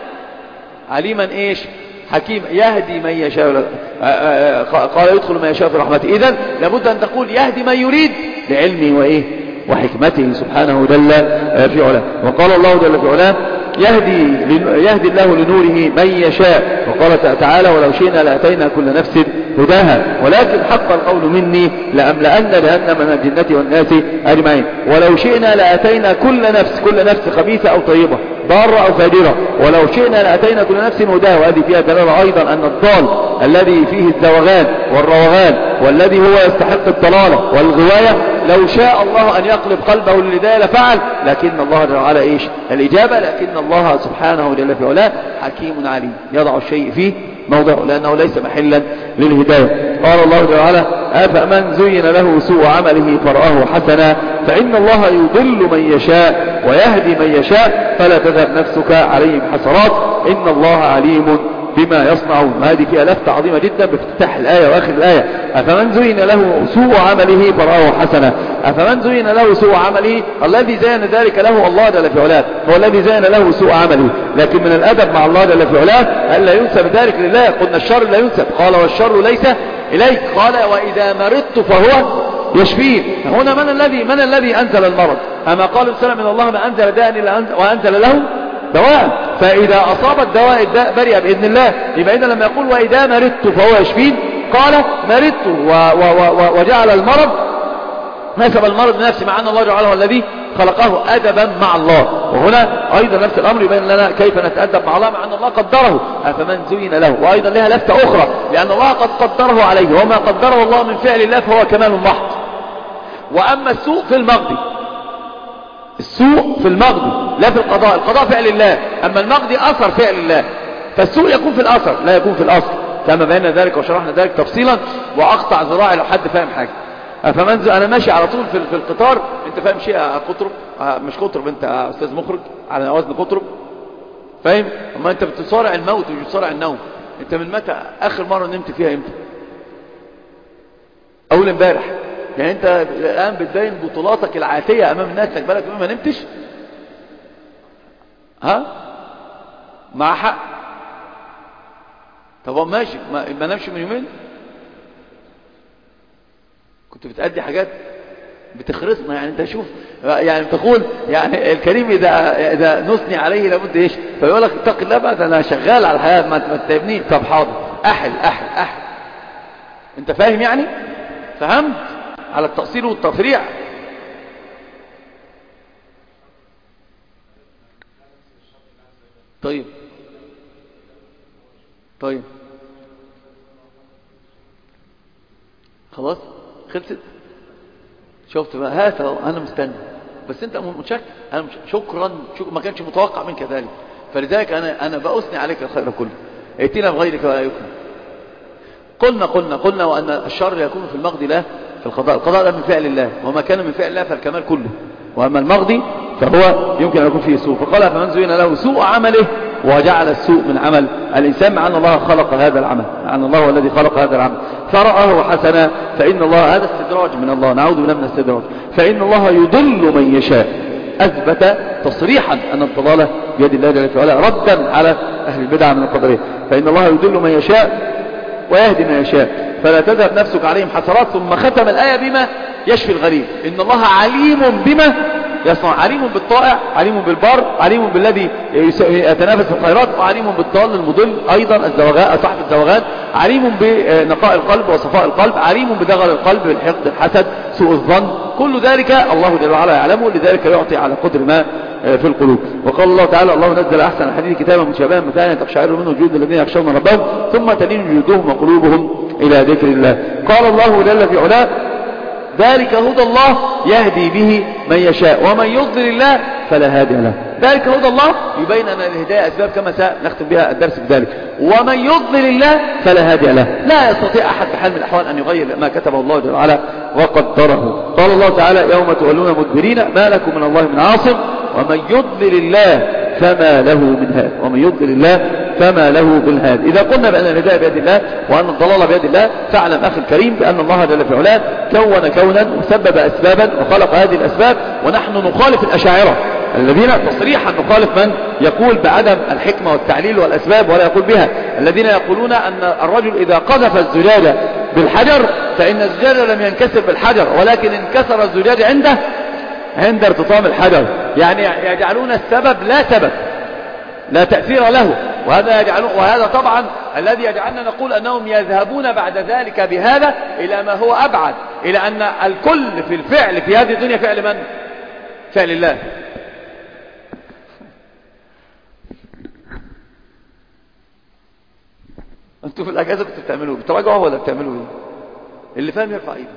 عليما إيش حكيم يهدي من يشاء. قال يدخل من يشاء في رحمته. إذن لابد أن تقول يهدي من يريد لعلمه وإيه وحكمته سبحانه جل في علاه. وقال الله جل في علاه يهدي الله لنوره من يشاء. وقال تعالى ولو شئنا لأتينا كل نفس هداها ولكن حق القول مني لأملأن جهنم من الجنة والناس أجمعين. ولو شئنا لأتينا كل نفس خبيثة أو طيبة ضارة أو فاجرة ولو شئنا لأتينا كل نفس هداها. وهذه فيها دلالة أيضا أن الضال الذي فيه الزوغان والروغان والذي هو يستحق الضلالة والغواية لو شاء الله أن يقلب قلبه للهداية لفعل، لكن الله جل وعلا إيش الإجابة، لكن الله سبحانه جل في علاه حكيم عليم يضع الشيء فيه موضعه لأنه ليس محلا للهداية. قال الله جل وعلا أفمن زين له سوء عمله فرآه حسنا فإن الله يضل من يشاء ويهدي من يشاء فلا تذهب نفسك عليهم حسرات إن الله عليم بما يصنعون. هذه فيها لفتة عظيمة جدا بافتتاح الآية وآخر الآية. أفمن زين له سوء عمله فرآه حسنا. أفمن زين له سوء عمله الذي زين ذلك له الله جل في علاه هو الذي زين له سوء عمله، لكن من الأدب مع الله جل في علاه ألا ينسب ذلك لله. قلنا الشر لا ينسب، قال والشر ليس إليك، قال وإذا مرضت فهو يشفين. هنا من الذي أنزل المرض؟ أما قال السلام من الله ما أنزل داء إلا وأنزل له دواء، فإذا أصاب الدواء الداء برئ بإذن الله. يبقى إذا لما يقول وإذا مرضت فهو يشفين قال مرضت وجعل المرض نسب المرض لنفسه مع أن الله جعله الذي خلقه أدبا مع الله. وهنا أيضا نفس الأمر يبين لنا كيف نتأدب مع الله مع أن الله قدره. أفمن زين له، وأيضا لها لفتة أخرى لأن الله قد قدره عليه وما قدره الله من فعل الله فهو كمال محض. وأما السوء في المقضي، السوء في المقضي لا في القضاء، القضاء فعل الله، أما المقضي أثر فعل الله، فالسوء يكون في الأثر لا يكون في الأصل كما بينا ذلك وشرحنا ذلك تفصيلا. وأقطع ذراعي لو حد فاهم حاجة. فمن أنا ماشي على طول في القطار، أنت فاهم شيء قطرب مش قطرب، أنت أستاذ مخرج على وزن قطرب فاهم؟ أما أنت بتصارع الموت ومش بتصارع النوم. أنت من متى آخر مرة نمت فيها إمتى؟ أول امبارح. يعني أنت الآن بتبين بطولاتك العاتية أمام الناس لك بالك ما نمتش؟ ها؟ مع حق. طب ماشي ما نمشي من يومين؟ كنت بتأدي حاجات بتخرسنا يعني. انت شوف يعني تقول يعني الكريم اذا نثني عليه لابد ايش؟ فيقول لك اتق الله بقى، انا شغال على الحياه ما تتعبنيش. طب حاضر، احل. انت فاهم يعني؟ فهمت على التقصير والتفريع. طيب خلاص خلصت. شفت بقى؟ هات اهو انا مستني، بس انت متشكر. انا شكرا ما كانش متوقع منك ذلك، فلذلك انا بأثني عليك الخير كله. ائتنا بغيرك ولا يكرم. قلنا وان الشر يكون في المقضي لا في القضاء. القضاء ده من فعل الله، وما كان من فعل الله فالكمال كله، واما المقضي فهو يمكن ان يكون فيه سوء. فقال فمن زين له سوء عمله وجعل السوء من عمل الإنسان، مع أن الله خلق هذا العمل، مع أن الله هو الذي خلق هذا العمل فرآه حسنا، فإن الله، هذا استدراج من الله، نعوذ بالله من الاستدراج. فإن الله يضل من يشاء، أثبت تصريحا أن الضلالة بيد الله جل وعلا، ردا على أهل البدع من القدرية. فإن الله يضل من يشاء ويهدي من يشاء، فلا تذهب نفسك عليهم حسرات. ثم ختم الآية بما يشفي الغريب. إن الله عليم بما يصنع، عليم بالطائع، عليم بالبر، عليم بالذي يتنافس في الخيرات، وعليم بالضال المضل أيضا الزواغات صاحب الزواغات، عليم بنقاء القلب وصفاء القلب، عليم بدغل القلب، بالحقد، الحسد، سوء الظن، كل ذلك الله جل وعلا يعلمه، لذلك يعطي على قدر ما في القلوب. وقال الله تعالى: الله نزل أحسن الحديث كتابا متشابها مثلا تقشعر منه جلود الذين يخشون ربهم ثم تلين جلودهم وقلوبهم إلى ذكر الله. قال الله جل في علاه: ذلك هدى الله يهدي به من يشاء ومن يضلل الله فلا هادي له. ذلك هدى الله، يبين أن الهداية أسباب كما سنختم بها الدرس بذلك. ومن يضلل الله فلا هادي له، لا يستطيع أحد بحال من الأحوال أن يغير ما كتبه الله جل وعلا وقدره. قال الله تعالى: يوم تولون مدبرين ما لكم من الله من عاصم ومن يضلل الله فما له من هاد. ومن يضلل الله فما له من هاد. إذا قلنا بأن الهداية بيد الله وأن الضلال بيد الله، فاعلم أخي الكريم بأن الله جل في علاه كون كونا وسبب أسبابا وخلق هذه الأسباب، ونحن نخالف الأشاعرة الذين تصريحا نخالف من يقول بعدم الحكمة والتعليل والأسباب ولا يقول بها، الذين يقولون أن الرجل إذا قذف الزجاجة بالحجر فإن الزجاجة لم ينكسر بالحجر، ولكن انكسر الزجاج عند ارتطام الحجر. يعني يجعلون السبب لا سبب، لا تأثير له. وهذا طبعا الذي يجعلنا نقول أنهم يذهبون بعد ذلك بهذا إلى ما هو أبعد، إلى أن الكل في الفعل في هذه الدنيا فعل من؟ فعل الله. أنتوا في الأجازة كنتوا بتعملوا ايه؟ بتراجعوا ولا بتعملوا ايه؟ اللي فاهم يرفع ايده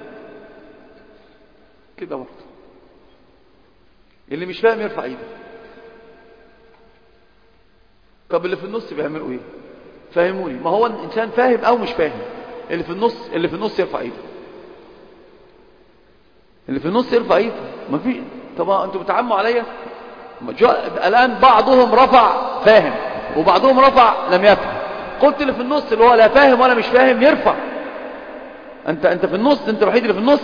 كده برضه، اللي مش فاهم يرفع ايده. طب اللي في النص بيعملوا ايه؟ فهموني. ما هو الانسان فاهم او مش فاهم. اللي في النص يرفع ايده. اللي في النص يرفع ايده. ما في. طب انتوا بتعموا عليا. الان بعضهم رفع فاهم وبعضهم رفع لم يفهم. قلت اللي في النص اللي هو لا فاهم ولا مش فاهم يرفع. انت في النص، انت الوحيد اللي في النص.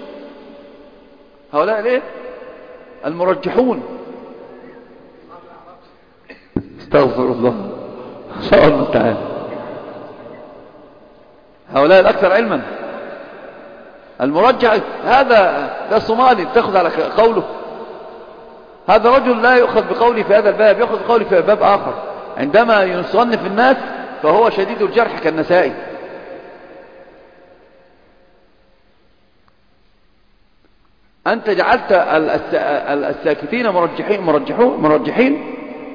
هؤلاء ليه؟ المرجحون. استغفر الله، ان شاء الله تعالى. هؤلاء الاكثر علما. المرجح ده صومالي تاخذ على قوله. هذا رجل لا يؤخذ بقولي في هذا الباب، يأخذ بقولي في باب آخر. عندما يصنف الناس فهو شديد الجرح كالنسائي. أنت جعلت الساكتين مرجحين.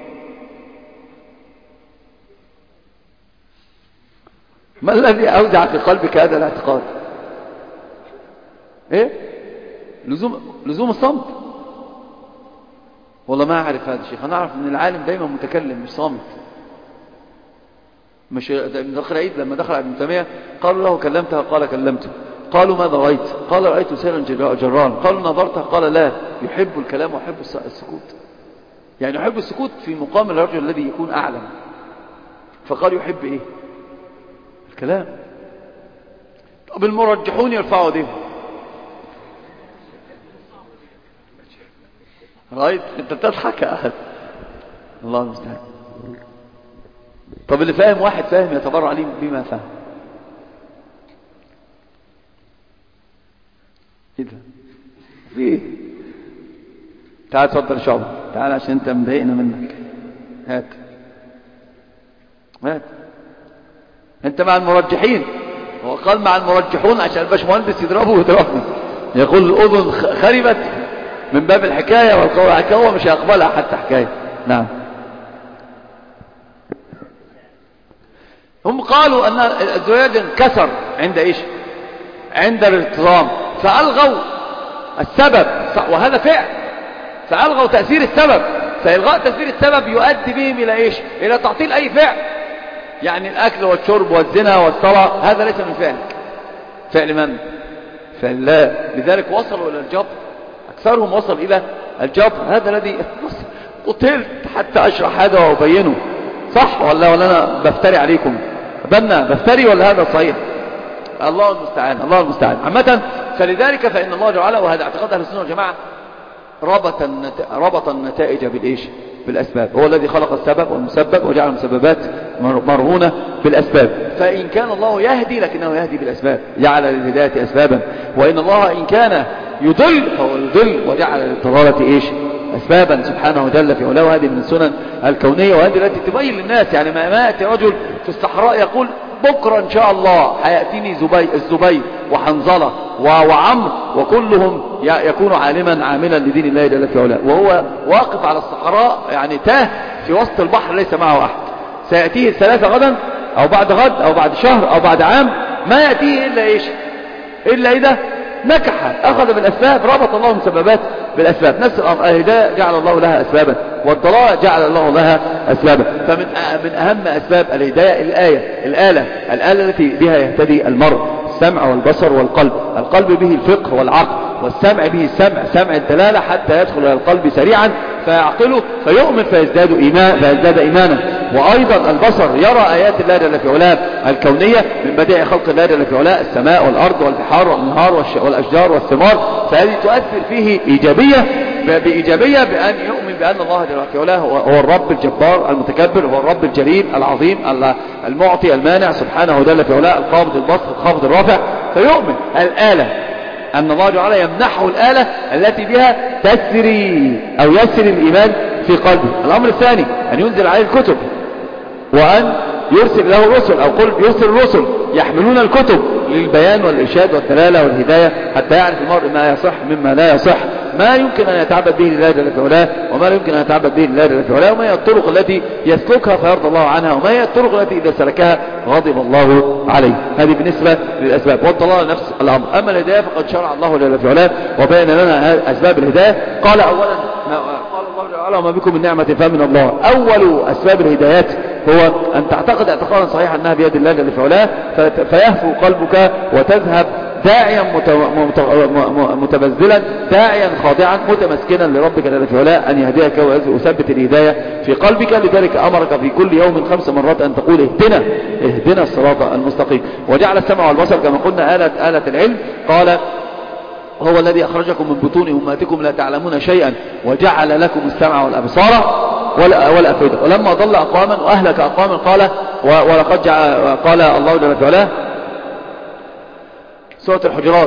ما الذي أوزع في قلبك هذا الاعتقاد؟ إيه؟ لزوم الصمت. والله ما أعرف هذا الشيء. أنا أعرف أن العالم دايما متكلم مش صامت. مش دخل عيد لما دخل ابن تيمية قالوا له كلمتها؟ قال كلمته. قالوا ماذا رأيت؟ قال رأيت سيرا جران. قالوا نظرته؟ قال لا، يحب الكلام ويحب السكوت. يعني يحب السكوت في مقام الرجل الذي يكون أعلم. فقال يحب إيه؟ الكلام. طب المرجحون يرفعوا دي. رأيت؟ انت بتضحك يا أحد. الله المستعان. طب اللي فاهم، واحد فاهم يتبرع عليه بما فهم. ايه ده؟ في ايه؟ تعال اتفضل شعبة، تعال عشان انت مضايقنا منك. هات انت مع المرجحين. هو قال مع المرجحون عشان الباشمهندس يضربه ويضربني، يقول الأذن خربت من باب الحكاية والقول حكاية، هو مش هيقبلها حتى حكاية. نعم. هم قالوا أن الزجاج انكسر عند إيش؟ عند الارتطام، فألغوا السبب، وهذا فعل، فألغوا تأثير السبب، فإلغاء تأثير السبب يؤدي بهم إلى إيش؟ إلى تعطيل أي فعل. يعني الأكل والشرب والزنا والصلاة هذا ليس من فعلك. فعل من؟ فعل الله. لذلك وصلوا إلى الجبر، أكثرهم وصل إلى الجبر. هذا الذي قتلت حتى أشرح هذا وأبينه. صح ولا أنا بفتري عليكم؟ بفتري ولا هذا صحيح؟ الله المستعان، الله المستعان. عامة فلذلك فإن الله جعله، وهذا اعتقاد أهل السنة والجماعة، ربط النتائج بالإيش؟ بالأسباب. هو الذي خلق السبب والمسبب وجعل المسببات مرهونة بالأسباب. فإن كان الله يهدي لكنه يهدي بالأسباب، جعل للهداية أسبابا. وإن الله إن كان يضل فهو يضل وجعل للضلالة إيش؟ أسبابا سبحانه وتعالى في علاه. هذه من السنن الكونية، وهذه التي تبين للناس. يعني ما يأتي رجل في الصحراء يقول بكرة إن شاء الله هيأتيني الزبير وحنظلة وعمر وكلهم يكون عالما عاملا لدين الله جل في علاه، وهو واقف على الصحراء يعني تاه في وسط البحر ليس معه أحد. سيأتيه الثلاثة غدا أو بعد غد أو بعد شهر أو بعد عام، ما يأتيه إلا إيش؟ إلا إذا نكح، أخذ بالأسباب، ربط الله المسببات بالأسباب. نفس الأمر، الهداية جعل الله لها أسبابا، والضلال جعل الله لها أسبابا. فمن أهم أسباب الهداية الآلة التي بها يهتدي المرء، السمع والبصر والقلب. القلب به الفقه والعقل، والسمع به السمع، سمع الدلالة حتى يدخل إلى القلب سريعا فيعقله فيؤمن فيزداد إيمانا. وأيضا البصر يرى آيات الله جل في علاه الكونية من بديع خلق الله جل في علاه، السماء والأرض والبحار والأنهار والأشجار والثمار. فهذه تؤثر فيه بإيجابية بأن يؤمن بأن الله جل في علاه هو الرب الجبار المتكبر، هو الرب الجليل العظيم المعطي المانع سبحانه وتعالى في علاه، القابض البسط الخافض الرافع. فيؤمن الآلة أن الله تعالى يمنحه الآلة التي بها تسري أو يسر الإيمان في قلبه. الأمر الثاني أن ينزل عليه الكتب، وأن يرسل له الرسل، أو قل يرسل الرسل يحملون الكتب للبيان والإرشاد والدلالة والهداية، حتى يعرف المرء ما يصح مما لا يصح، ما يمكن أن يتعبد به لله جل في علاه وما لا يمكن أن يتعبد به لله جل في علاه، وما هي الطرق التي يسلكها فيرضى الله عنها، وما هي الطرق التي إذا سلكها غضب الله عليه. هذه بالنسبة للأسباب. والضلال نفس الأمر. أما الهداية فقد شرع الله جل في علاه وبين لنا أسباب الهداية. قال أولا قال الله تعالى وما بكم من نعمة فمن الله. أول أسباب الهدايات هو أن تعتقد اعتقادا صحيحا أنها بيد الله جل في علاه، فيهفو قلبك وتذهب داعيا متبذلا، داعيا خاضعا متمسكنا لربك جل في علاه أن يهديك ويثبت الهداية في قلبك. لذلك أمرك في كل يوم 5 مرات أن تقول اهدنا الصراط المستقيم. وجعل السمع والبصر كما قلنا آلة العلم. قال هو الذي أخرجكم من بطون أمهاتكم لا تعلمون شيئا وجعل لكم السمع والأبصار والأفئدة. ولما ضل أقواما وأهلك أقواما قال الله جل في علاه سورة الحجرات،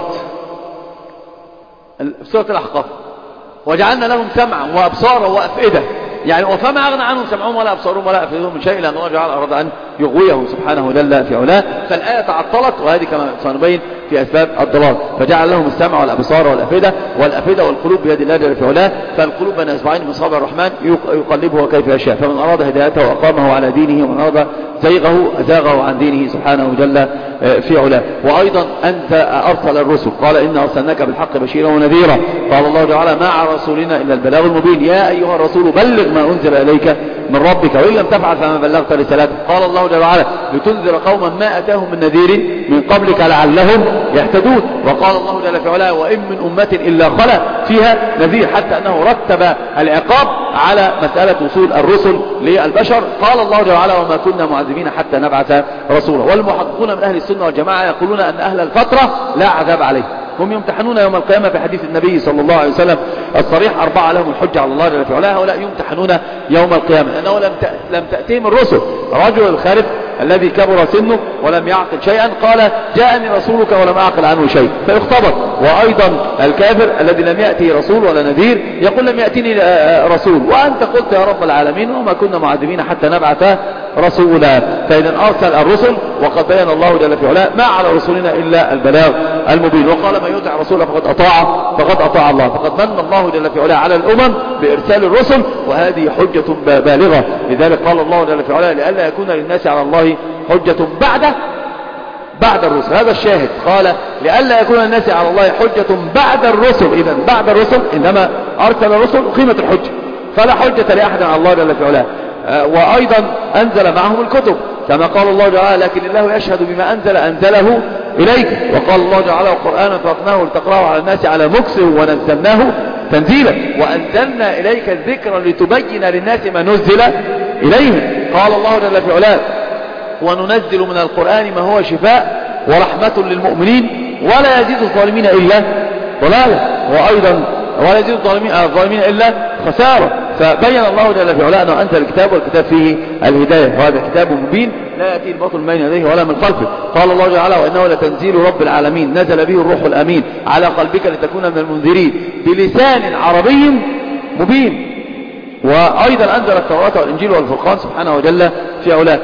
سورة الأحقاف، وجعلنا لهم سمعا وأبصارا وأفئدة. يعني وفما أغنى عنهم سمعهم ولا أبصارهم ولا أفئدهم من شيء، لأن الله جعل أراد أن يغويه سبحانه جل في علاه. فالآية تعطلت، وهذه كما سنبين في أسباب الضلال. فجعل لهم السمع والأبصار والأفئدة والقلوب بيد الله جل في علاه. فالقلوب بين أصبعين من أصابع الرحمن يقلبها كيف يشاء. فمن أراد هدايته وأقامه على دينه، ومن أراد زيغه أزاغه عن دينه سبحانه جل في علاه. وأيضا أنت أرسل الرسل، قال إنا أرسلناك بالحق بشيرا ونذيرا. قال الله تعالى ما على رسولنا إلا البلاغ المبين. يا أيها الرسول بلغ ما أنزل إليك من ربك وإن لم تفعل فما بلغت رسالته. قال الله جل وعلا لتنذر قوما ما أتاهم من نذير من قبلك لعلهم يهتدون. وقال الله جل في علاه وإن من أمة إلا خلا فيها نذير، حتى أنه رتب العقاب على مسألة وصول الرسل للبشر. قال الله جل وعلا وما كنا معذبين حتى نبعث رسولا. والمحققون من أهل السنة والجماعة يقولون أن أهل الفترة لا عذاب عليهم، هم يمتحنون يوم القيامة في حديث النبي صلى الله عليه وسلم الصريح 4 لهم الحجة على الله جل في علاه. هؤلاء يمتحنون يوم القيامة لأنه لم تأتيهم الرسل. رجل الخارف الذي كبر سنه ولم يعقل شيئا قال جاءني رسولك ولم أعقل عنه شيء فيختبر. وأيضا الكافر الذي لم يأتي رسول ولا نذير يقول لم يأتيني رسول وأنت قلت يا رب العالمين وما كنا معذبين حتى نبعث رسولا. فإذا أرسل الرسل وقد بين الله جل في علاه ما على رسولنا إلا البلاغ المبين. وقال من يطع رسوله فقد أطاع الله. فقد من الله جل في علاه على الأمم بإرسال الرسل وهذه حجة بالغة. لذلك قال الله جل في علاه لئلا يكون للناس على الله حجة بعد الرسل. هذا الشاهد قال لئلا يكون للناس على الله حجة بعد الرسل. إذا بعد الرسل إنما أرسل الرسل قيمة الحجة فلا حجة لأحد على الله جل في علاه. وأيضا أنزل معهم الكتب كما قال الله تعالى لكن الله يشهد بما أنزله إليك. وقال الله تعالى وقرآنا فرقناه لتقرأه على الناس على مكث ونزلناه تنزيلا وأنزلنا إليك الذكر لتبين للناس ما نزل إليهم. قال الله جل في علاه وننزل من القرآن ما هو شفاء ورحمة للمؤمنين ولا يزيد الظالمين إلا ضلالا. وأيضا ولا يزيد الظالمين إلا خسارة. فبين الله جل في علاه أنه أنزل الكتاب والكتاب فيه الهداية وهذا كتاب مبين لا يأتي الباطل من يديه ولا من خلفه. قال الله تعالى وإنه لتنزيل رب العالمين نزل به الروح الأمين على قلبك لتكون من المنذرين بلسان عربي مبين. وأيضا أنزل التوراة والإنجيل والفرقان سبحانه وجل في علاه.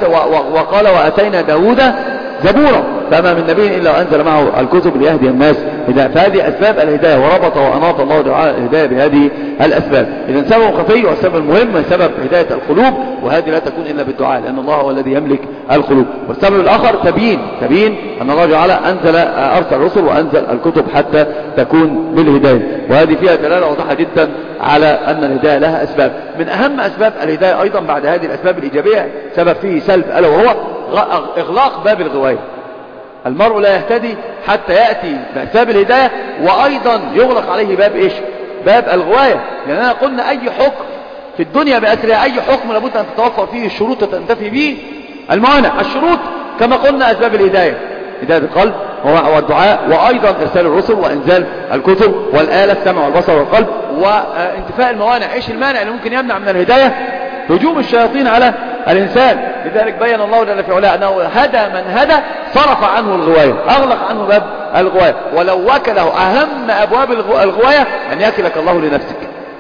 وقال وأتينا داود زبورا فما من نبي إلا وأنزل معه الكتب ليهدي الناس هداية. فهذه أسباب الهداية وربط وأناط الله تعالى الهداية بهذه الأسباب. إذن سبب خفي والسبب المهم سبب هداية القلوب وهذه لا تكون إلا بالدعاء لأن الله هو الذي يملك القلوب. والسبب الآخر تبيين أن الله تعالى أرسل الرسل وأنزل الكتب حتى تكون بالهداية. وهذه فيها دلالة واضحة جدا على أن الهداية لها أسباب. من أهم أسباب الهداية أيضا بعد هذه الأسباب الإيجابية سبب فيه سلب ألا وهو إغلاق باب الغواية. المرء لا يهتدي حتى يأتي بأسباب الهداية وأيضا يغلق عليه باب إيش؟ باب الغواية. لأننا قلنا أي حكم في الدنيا بأسرها أي حكم لابد أن تتوفر فيه الشروط وتنتفي به الموانع. الشروط كما قلنا أسباب الهداية هداية القلب والدعاء وأيضا إرسال الرسل وإنزال الكتب والآلة السمع والبصر والقلب وانتفاء الموانع. إيش المانع اللي ممكن يمنع من الهداية؟ هجوم الشياطين على الإنسان. لذلك بين الله جل في علاه أنه هدى من هدى صرف عنه الغواية أغلق عنه باب الغواية. ولو وكله أهم أبواب الغواية أن يكلك الله لنفسك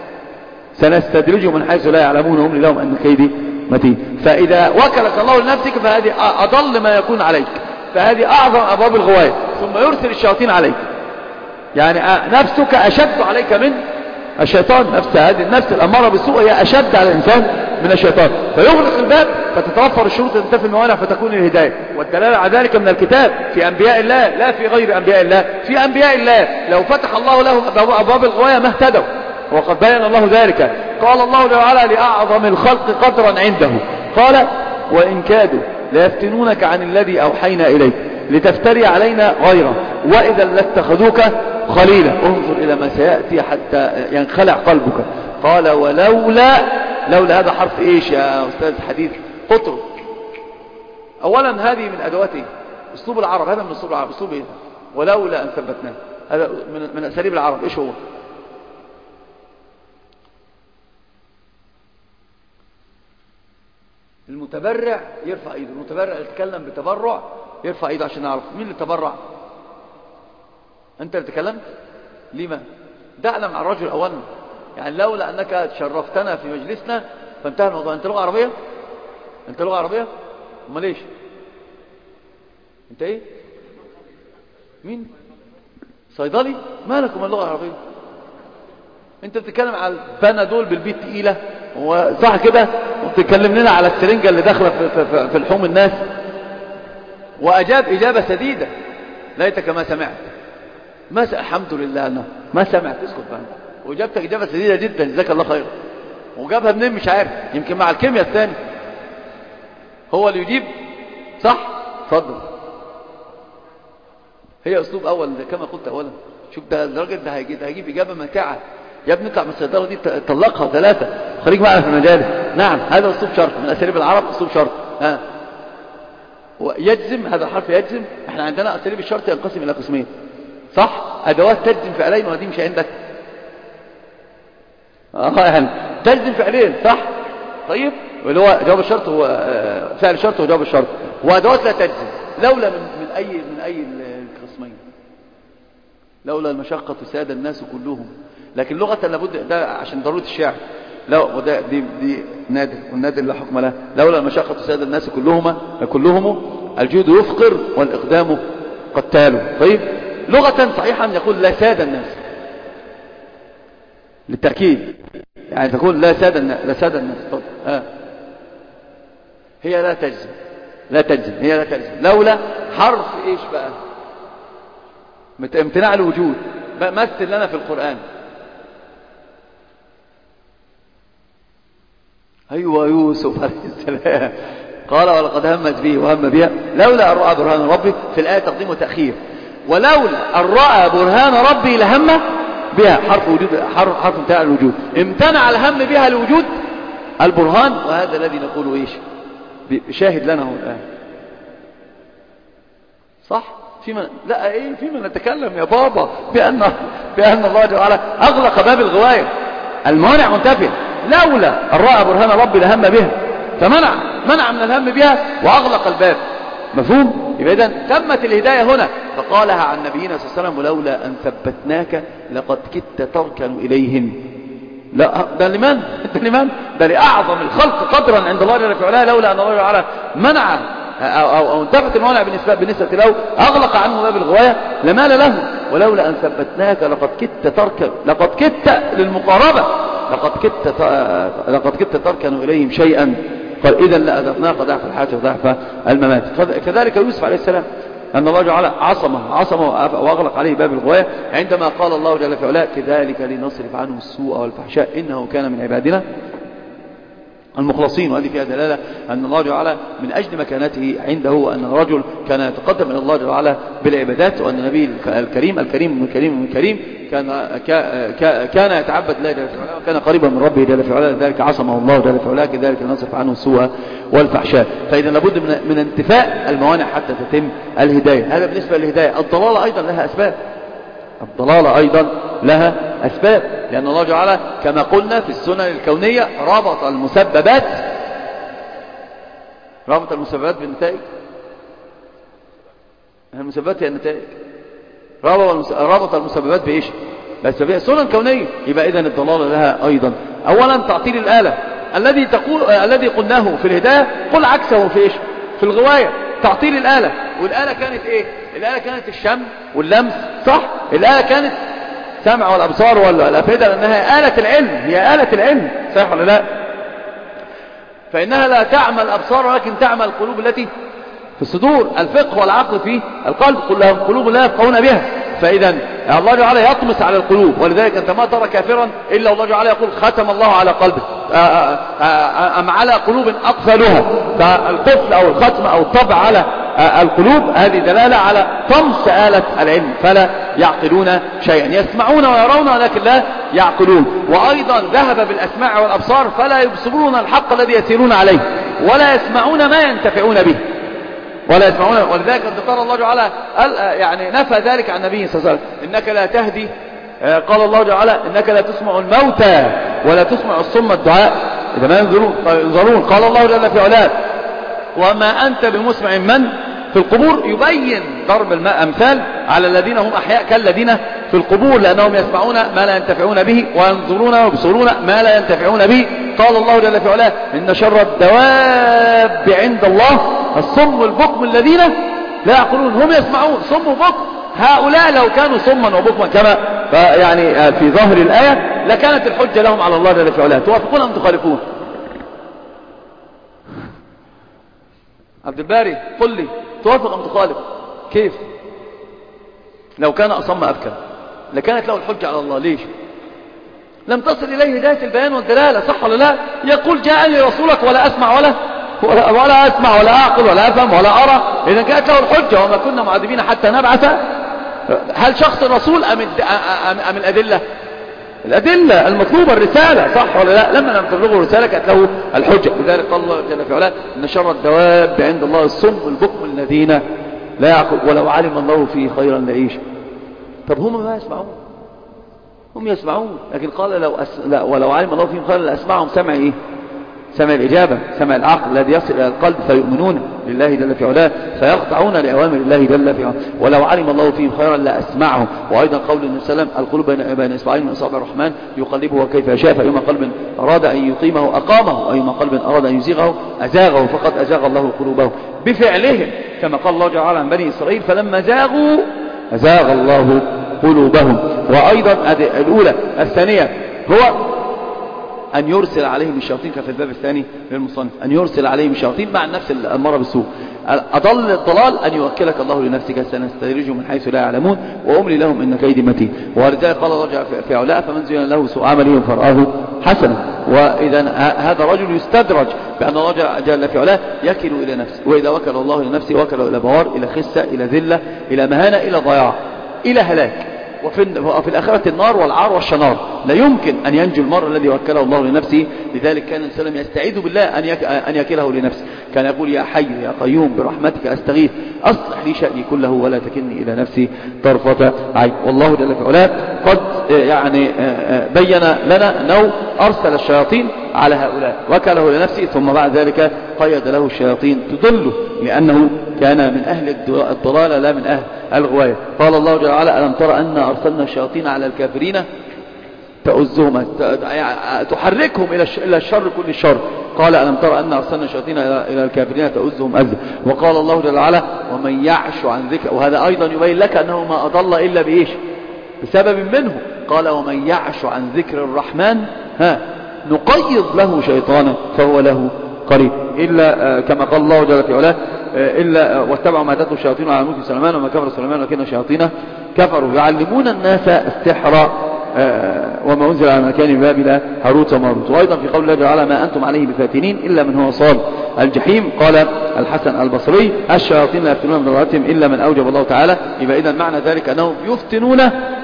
سنستدرجهم من حيث لا يعلمون هم لهم أن كيدي متين. فإذا وكلك الله لنفسك فهذه أضل ما يكون عليك فهذه أعظم أبواب الغواية. ثم يرسل الشياطين عليك يعني نفسك أشد عليك من الشيطان. نفس هذه النفس الأمارة بالسوء هي أشد على الإنسان من الشيطان فيغلق الباب فتتوفر الشروط وتنتفي الموانع فتكون الهداية. والدلالة على ذلك من الكتاب في أنبياء الله لا في غير أنبياء الله. في أنبياء الله لو فتح الله لهم أبواب الغواية ما اهتدوا وقد بين الله ذلك. قال الله تعالى لأعظم الخلق قدرا عنده قال وإن كادوا ليفتنونك عن الذي أوحينا إليك لتفتري علينا غيره وإذا لاتخذوك خليلا انظر إلى ما سيأتي حتى ينخلع قلبك. قال ولولا هذا حرف إيش يا أستاذ حديث قطر. أولا هذه من أدوات أسلوب العرب. هذا من أسلوب العرب. أسلوب إيه؟ ولولا أن ثبتناه هذا من أساليب العرب. إيش هو؟ المتبرع يرفع ايده. المتبرع يتكلم بتبرع يرفع ايده عشان نعرف مين اللي تبرع. انت اللي تكلمت لما دعنا مع الرجل اولا يعني لولا انك شرفتنا في مجلسنا فانتهى الموضوع. انت لغة عربية؟ انت لغة عربية؟ امال ليش انت ايه؟ مين؟ صيدلي؟ مالك وما اللغة العربية؟ انت بتتكلم على البنادول بالبيت تقيلة وصح كده وبتتكلم لنا على السرنجة اللي داخله في لحوم الناس. واجاب اجابة سديدة ليتك ما سمعت. الحمد لله انه ما سمعت. اسكت بقى. واجابتك اجابة سديدة جدا جزاك الله خير. وجابها منين مش عارف. يمكن مع الكيمياء الثاني هو اللي يجيب صح. اتفضل. هي اسلوب اول كما قلت اولا. شوف ده الراجل ده هيجيب اجابة ممتعة. يا ابني اطلع من الصيدله دي طلقها 3 خليك معنا في المجالس. نعم هذا اسلوب شرط من اساليب العرب. اسلوب شرط ويجزم. هذا حرف يجزم. احنا عندنا اساليب الشرط ينقسم الى قسمين صح. ادوات تجزم فعلين وهذه مش عندك يعني تجزم فعلين صح. طيب اللي هو جواب الشرط هو فعل الشرط وجواب الشرط، وأدوات لا تجزم لولا من أي القسمين، لولا المشقة ساد الناس كلهم. لكن لغة لابد، ده عشان ضرورة الشعر، لا وده دي نادر، والنادر لا حكم له. لولا المشقة ساد الناس كلهم الجود يفقر والإقدام قتال. طيب لغة صحيحة أن يقول لا ساد الناس للتأكيد، يعني تقول لا ساد الناس. هي لا تجزم لولا حرف ايش بقى؟ امتناع الوجود. مثل لنا في القرآن. أيوة يوسف عليه السلام قال ولقد همت به وهم بها لولا أن رأى برهان ربي، في الآية تقديم وتأخير. ولولا أن رأى برهان ربي لهم بها، حرف امتناع الوجود. امتنع الهم بها الوجود البرهان، وهذا الذي نقوله ايش؟ شاهد لنا هو الآن. صح؟ فيما نتكلم يا بابا بأن الله تعالى أغلق باب الغواية، الموانع منتفية. لولا أن رأى برهان ربي لهم بها، فمنع من الهم بها وأغلق الباب. مفهوم؟ يبقى إذن تمت الهداية هنا. فقالها عن نبينا صلى الله عليه وسلم ولولا أن ثبتناك لقد كدت تركن إليهم. لا ده لمن؟ ده لأعظم الخلق قدرا عند الله جل وعلا. لولا أن الله تعالى منع أو انتفت الموانع بالنسبة له، أغلق عنه باب الغواية لمال له. ولولا أن ثبتناك لقد كدت للمقاربة، لقد كدت تركن إليهم شيئا. قال إذا لأذقناك ضعف الحياة وضعف الممات. كذلك يوسف عليه السلام أن الله تعالى عصمه وأغلق عليه باب الغواية عندما قال الله جل وعلا كذلك لنصرف عنه السوء والفحشاء إنه كان من عبادنا المخلصين. وهذه فيها دلالة أن الله تعالى من أجل مكانته عنده، وأن الرجل كان يتقدم إلى الله تعالى بالعبادات، وأن النبي الكريم كان يتعبد الله جل وعلا وكان قريبا من ربه جل وعلا، لذلك عصمه الله جل وعلا كذلك لنصرف عنه السوء والفحشاء. فإذا لابد من انتفاء الموانع حتى تتم الهداية. هذا بالنسبة للهداية. الضلالة أيضا لها أسباب، لأن الله تعالى كما قلنا في السنن الكونية ربط المسببات بالنتائج. المسببات هي النتائج. ربط المسببات بإيش؟ بس فيها سنن كونية. يبقى إذن الضلالة لها أيضا. أولا تعطيل الآلة الذي قلناه في الهداية، قل عكسه في إيش؟ في الغواية. تعطيل الآلة. والآلة كانت إيه؟ الآلة كانت الشم واللمس. صح؟ الآلة كانت سمع والأبصار والأفئدة، لأنها آلة العلم، هي آلة العلم. صحيح ولا لا؟ فإنها لا تعمل الأبصار ولكن تعمل القلوب التي في الصدور. الفقه والعقل في القلب، قل لهم قلوب لا يفقهون بها. فإذا الله تعالى يطمس على القلوب، ولذلك أنت ما ترى كافرا إلا الله تعالى يقول ختم الله على قلبه أم على قلوب أقفلها. فالقفل أو الختم أو الطبع على القلوب هذه دلالة على طمس آلة العلم، فلا يعقلون شيئا. يسمعون ويرون ولكن لا يعقلون. وأيضا ذهب بالأسماع والأبصار فلا يبصرون الحق الذي يسيرون عليه، ولا يسمعون ما ينتفعون به، ولا يسمعون. ولذلك قال الله تعالى يعني نفى ذلك عن النبي صلى الله عليه وسلم. إنك لا تهدي، قال الله تعالى إنك لا تسمع الموتى ولا تسمع الصم الدعاء إذا ما ينظرون. قال الله جل في علاه وما أنت بمسمع من في القبور. يبين ضرب الأمثال على الذين هم أحياء كالذين في القبور، لأنهم يسمعون ما لا ينتفعون به وينظرون ويبصرون ما لا ينتفعون به. قال الله جل في علاه إن شر الدواب عند الله الصم البكم الذين لا يعقلون. هم يسمعون صم وبكم. هؤلاء لو كانوا صما وبكما كما يعني في ظاهر الآية لكانت الحجة لهم على الله جل في علاه. توافقون أم تخالفون؟ عبد الباري قل لي توافق أم تخالف؟ كيف؟ لو كان أصم أبكى لكانت له الحجة على الله. ليش؟ لم تصل إليه هداية البيان والدلالة. صح ولا لا؟ يقول جاءني رسولك ولا أسمع ولا أسمع ولا أعقل ولا أفهم ولا أرى. إذا كانت له الحجة. وما كنا معذبين حتى نبعث. هل شخص الرسول أم الأدلة؟ الأدلة المطلوبة الرسالة. صح ولا لا؟ لما لم تبلغه الرسالة كانت له الحجة. لذلك قال الله جل في علاه إن شر الدواب عند الله الصم البكم الذين لا يعقل ولو علم الله فيه خيرا لعيش. طب هم ما يسمعون؟ هم يسمعون، لكن قال ولو علم الله فيهم خيرا لأسمعهم سمع إيه؟ سمع الإجابة، سمع العقل الذي يصل إلى القلب فيؤمنون لله جل في علاه، فيخضعون لأوامر الله جل في علاه. ولو علم الله فيهم خيرا لأسمعهم. وأيضا قول النبي صلى الله عليه وسلم: القلوب بين إصبعين من أصابع الرحمن يقلبه كيف يشاء، فأيما قلب أراد أن يقيمه أقامه، وأيما قلب أراد أن يزيغه أزاغه، فقد أزاغ الله قلوبهم بفعلهم، كما قال الله تعالى عن بني إسرائيل: فلما زاغوا أزاغ الله قلوبهم. وأيضا الأولى. الثانية هو أن يرسل عليهم الشياطين، كفي الباب الثاني للمصنف، أن يرسل عليهم الشياطين مع النفس الأمارة بالسوء. أضل الضلال أن يوكلك الله لنفسك: سنستدرجهم من حيث لا يعلمون وأملي لهم إن كيدي متين. ولذلك قال الله في علاء: فمن زين له سوء عمله فرآه حسنا. وإذا هذا رجل يستدرج بأن الله جل في علاه يكل إلى نفسه، وإذا وكل الله لنفسه وكل إلى بوار، إلى خسة، إلى ذلة، إلى مهانة، إلى ضياع، إلى هلاك، وفي الآخرة النار والعار والشنار. لا يمكن أن ينجو المرء الذي وكله الله لنفسه. لذلك كان النبي صلى الله عليه وسلم يستعيذ بالله أن يكله لنفسه. كان يقول: يا حي يا قيوم برحمتك أستغيث أصلح لي شأني كله ولا تكلني إلى نفسي طرفة عين. والله جل في علاه قد يعني بين لنا أنه أرسل الشياطين على هؤلاء، وكله لنفسه، ثم بعد ذلك قيد له الشياطين تضله، لأنه كان من أهل الضلال لا من أهل الغواية. قال الله جل وعلا: ألم تر أن أرسلنا الشياطين على الكافرين تؤزهم، تحركهم إلى الشر كل الشر. قال: ألم تر أن أرسلنا الشياطين إلى الكافرين تؤزهم أزا. وقال الله جل وعلا: ومن يعش عن ذكر. وهذا أيضا يبين لك أنه ما أضل إلا بإيش؟ بسبب منه. قال: ومن يعش عن ذكر الرحمن نقيض له شيطانا فهو له قريب. إلا كما قال الله جل في علاه: إلا واتبعوا ما تتلو الشياطين على ملك سليمان وما كفر سليمان ولكن الشياطين كفروا يعلمون الناس السحر وما أنزل على مكان بابل هاروت وماروت. وأيضا في قول الله تعالى: ما أنتم عليه بفاتنين إلا من هو صال الجحيم. قال الحسن البصري: الشياطين لا يفتنون من ضلالتهم إلا من أوجب الله تعالى. يبقى إذن معنى ذلك أنهم يفتنون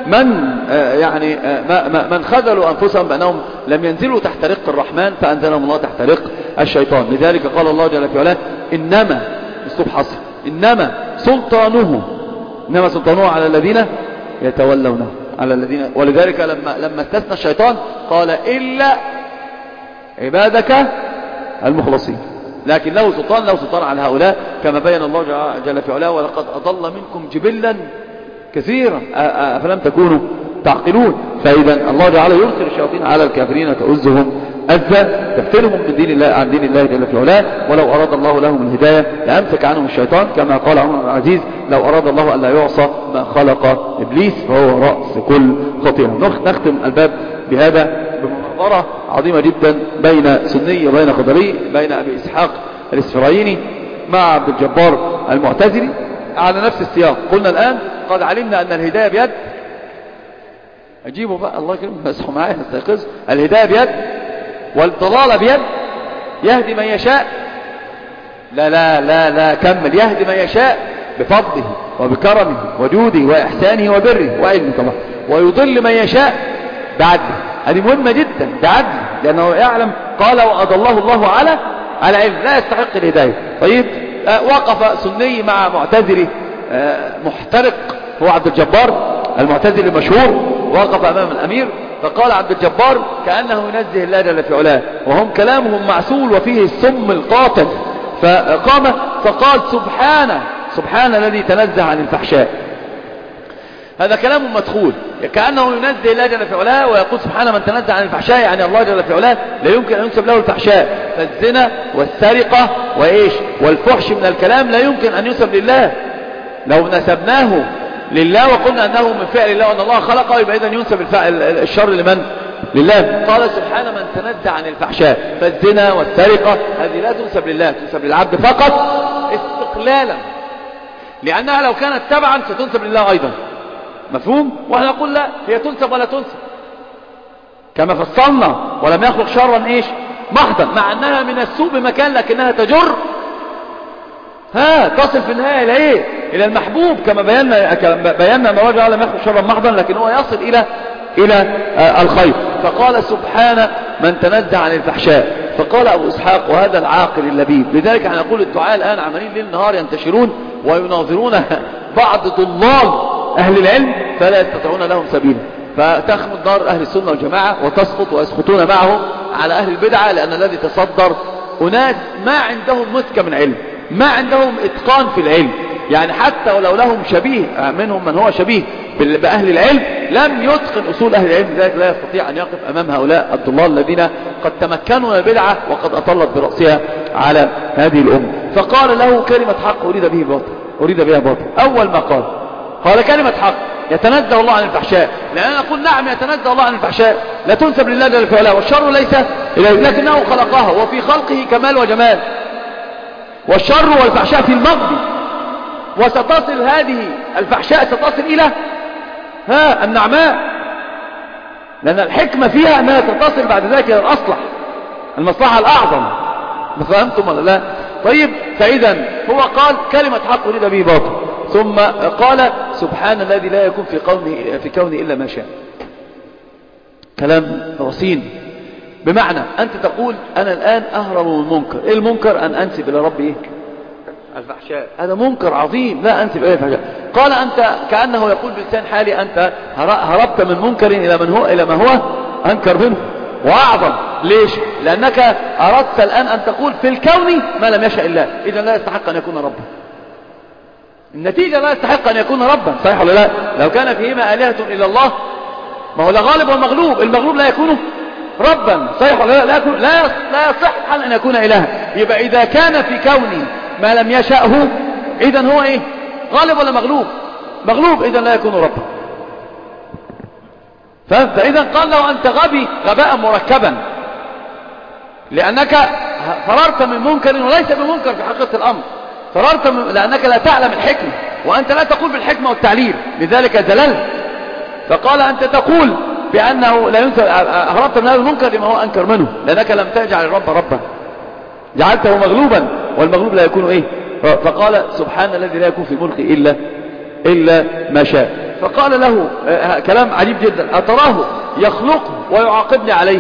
من خذلوا أنفسهم بأنهم لم ينزلوا تحت رق الرحمن فأنزلهم الله تحت رق الشيطان. لذلك قال الله جل في علاه: إنما الصبح إنما سلطانه على الذين يتولونه، على الذين. ولذلك لما استثنى الشيطان قال: إلا عبادك المخلصين. لكن له سلطان على هؤلاء، كما بين الله جل في علاه: ولقد أضل منكم جبلا كثيرا أفلم تكونوا تعقلون. فإذا الله جل يرسل الشياطين على الكافرين تؤزهم أذى، تفتنهم من دين الله عن دين الله جل في علاه. ولو أراد الله لهم الهداية لأمسك عنهم الشيطان، كما قال عمر بن العزيز: لو أراد الله أن لا يعصى ما خلق إبليس فهو رأس كل خطيئة. نختم الباب بهذا بمناظرة عظيمة جدا بين سني وبين قدري، بين أبي إسحاق الإسفرايني مع عبد الجبار المعتزلي على نفس السياق. قلنا الآن قد علمنا أن الهداية بيد، أجيبوا بقى الله يكرمكم اصحوا معايا نستيقظ. الهداية بيد والضلال بيد، يهدي من يشاء. لا لا لا لا كمل: يهدي من يشاء بفضله وبكرمه وجوده وإحسانه وبره وعلمه طبعا، ويضل من يشاء بعدله. هذه مهمة جدا، بعدله، لأنه يعلم. قال: وأضله الله على علم، لا يستحق الهداية. طيب وقف سني مع معتزلي محترق هو عبد الجبار المعتزلي المشهور، وقف أمام الأمير فقال عبد الجبار كأنه ينزه الله جل في علاه، وهم كلامهم معسول وفيه السم القاتل. فقام فقال: سبحان الذي تنزه عن الفحشاء. هذا كلام مدخول، كأنه ينزه الله جل في علاه ويقول: سبحان من تنزه عن الفحشاء، يعني الله جل في علاه لا يمكن أن ينسب له الفحشاء. فالزنا والسرقة والفحش من الكلام لا يمكن أن ينسب لله. لو نسبناه لله وقلنا أنه من فعل الله وأن الله خلقه، يبقى إذن ينسب الشر لمن؟ لله. قال: سبحان من تنزه عن الفحشاء. فالزنا والسرقة هذه لا تنسب لله، تنسب للعبد فقط استقلالا، لأنها لو كانت تبعا ستنسب لله أيضا. مفهوم؟ وأنا نقول لا، هي تنسب ولا تنسب، كما فصلنا: ولم يخلق شرا محضا، مع أنها من السوء بمكان لكنها تجر تصل في النهاية إلى المحبوب، كما بينا أن الله لم يخلق شرا محضا، لكن هو يصل إلى الخير. فقال: سبحان من تنزه عن الفحشاء. فقال أبو إسحاق: وهذا العاقل اللبيب. لذلك احنا نقول الدعاء الآن عمالين ليل نهار ينتشرون ويناظرون بعض ضلال أهل العلم فلا يستطيعون لهم سبيلا. فتخمد نار أهل السنة والجماعة وتسقط ويسقطون معه على أهل البدعة، لأن الذي تصدر أناس ما عندهم مسكة من علم، ما عندهم إتقان في العلم، يعني حتى ولو لهم شبيه منهم من هو شبيه بأهل العلم لم يتقن أصول أهل العلم، لذلك لا يستطيع أن يقف أمام هؤلاء الضلال الذين قد تمكنوا من البدعة وقد أطلت برأسها على هذه الأمة. فقال له كلمة حق أريد بها باطل. أول ما قال كلمة حق يتنزه الله عن الفحشاء، لأن نقول نعم يتنزه الله عن الفحشاء، لا تنسب لله جل في علاه، والشر ليس إليه، لكنه خلقها وفي خلقه كمال وجمال، والشر والفحشاء في الماضي، وستصل هذه الفحشاء ستصل إلى النعماء، لأن الحكمة فيها أنها تتصل بعد ذلك إلى الأصلح، المصلحة الأعظم. فهمتم ولا لا؟ طيب، فإذا هو قال كلمة حق أريد به باطل، ثم قال سبحان الذي لا يكون في كونه إلا ما شاء. كلام رصين، بمعنى أنت تقول أنا الآن أهرب من المنكر. إيه المنكر؟ أن أنسب إلى ربي الفحشاء، هذا منكر عظيم، لا أنسب إليه الفحشاء. قال أنت كأنه يقول بلسان حالي أنت هربت من منكر إلى ما هو أنكر منه وأعظم. ليش؟ لأنك أردت الآن أن تقول في الكون ما لم يشاء الله، إذا لا يستحق أن يكون ربا. النتيجة لا يستحق أن يكون ربا، صحيح ولا لا؟ لو كان فيهما آلهة إلا الله، ما هو لا غالب والمغلوب، المغلوب لا يكون ربا، صحيح ولا لا؟ لا يصح حال أن يكون إلها. يبقى إذا كان في كوني ما لم يشأه، إذا هو إيه؟ غالب ولا مغلوب؟ مغلوب، إذا لا يكون ربا. فإذا قال له أنت غبي غباء مركبا، لأنك فررت من منكر وليس بمنكر في حقيقة الأمر، فررت لأنك لا تعلم الحكمة، وأنت لا تقول بالحكمة والتعليل، لذلك زللت. فقال أنت تقول بأنه لا ينسى، هربت من هذا المنكر لما هو أنكر منه، لأنك لم تجعل الرب ربا، جعلته مغلوبا، والمغلوب لا يكون إيه؟ فقال سبحان الذي لا يكون في ملكه إلا ما شاء. فقال له كلام عجيب جدا، أتراه يخلقه ويعاقبني عليه؟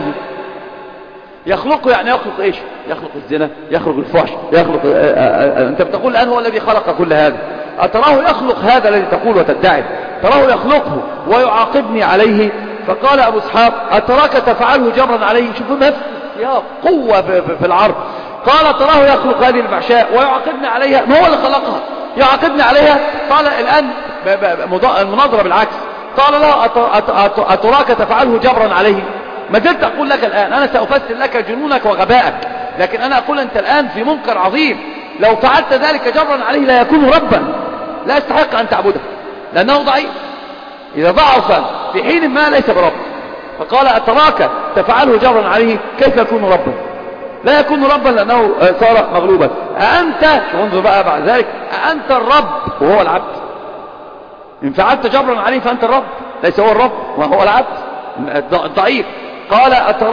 يخلقه يعني يخلق إيش؟ يخلق الزنا، يخلق الفحش، يخلق أنت بتقول الآن هو الذي خلق كل هذا. أتراه يخلق هذا الذي تقول وتدعي؟ تراه يخلقه ويعاقبني عليه. فقال أبو إسحاق أتراك تفعله جبرا عليه؟ شوفوا نفس السياق، قوة في العرض. قال تراه يخلق هذه الفحشاء ويعاقبني عليها، ما هو اللي خلقها يعاقبني عليها؟ قال الآن المناظرة بالعكس، قال له أتراك تفعله جبرا عليه؟ ما زلت أقول لك الآن، أنا سأفسر لك جنونك وغبائك، لكن أنا أقول أنت الآن في منكر عظيم، لو فعلت ذلك جبرا عليه لا يكون ربا، لا يستحق أن تعبده، لأنه ضعيف، إذا ضعف في حين ما ليس برب. فقال أتراك تفعله جبرا عليه، كيف يكون ربا؟ لا يكون ربا لأنه صار مغلوبا. أنت انظر بقى بعد ذلك، أنت الرب وهو العبد، إن فعلت جبرا عليه فأنت الرب، ليس هو الرب وهو العبد الضعيف. قال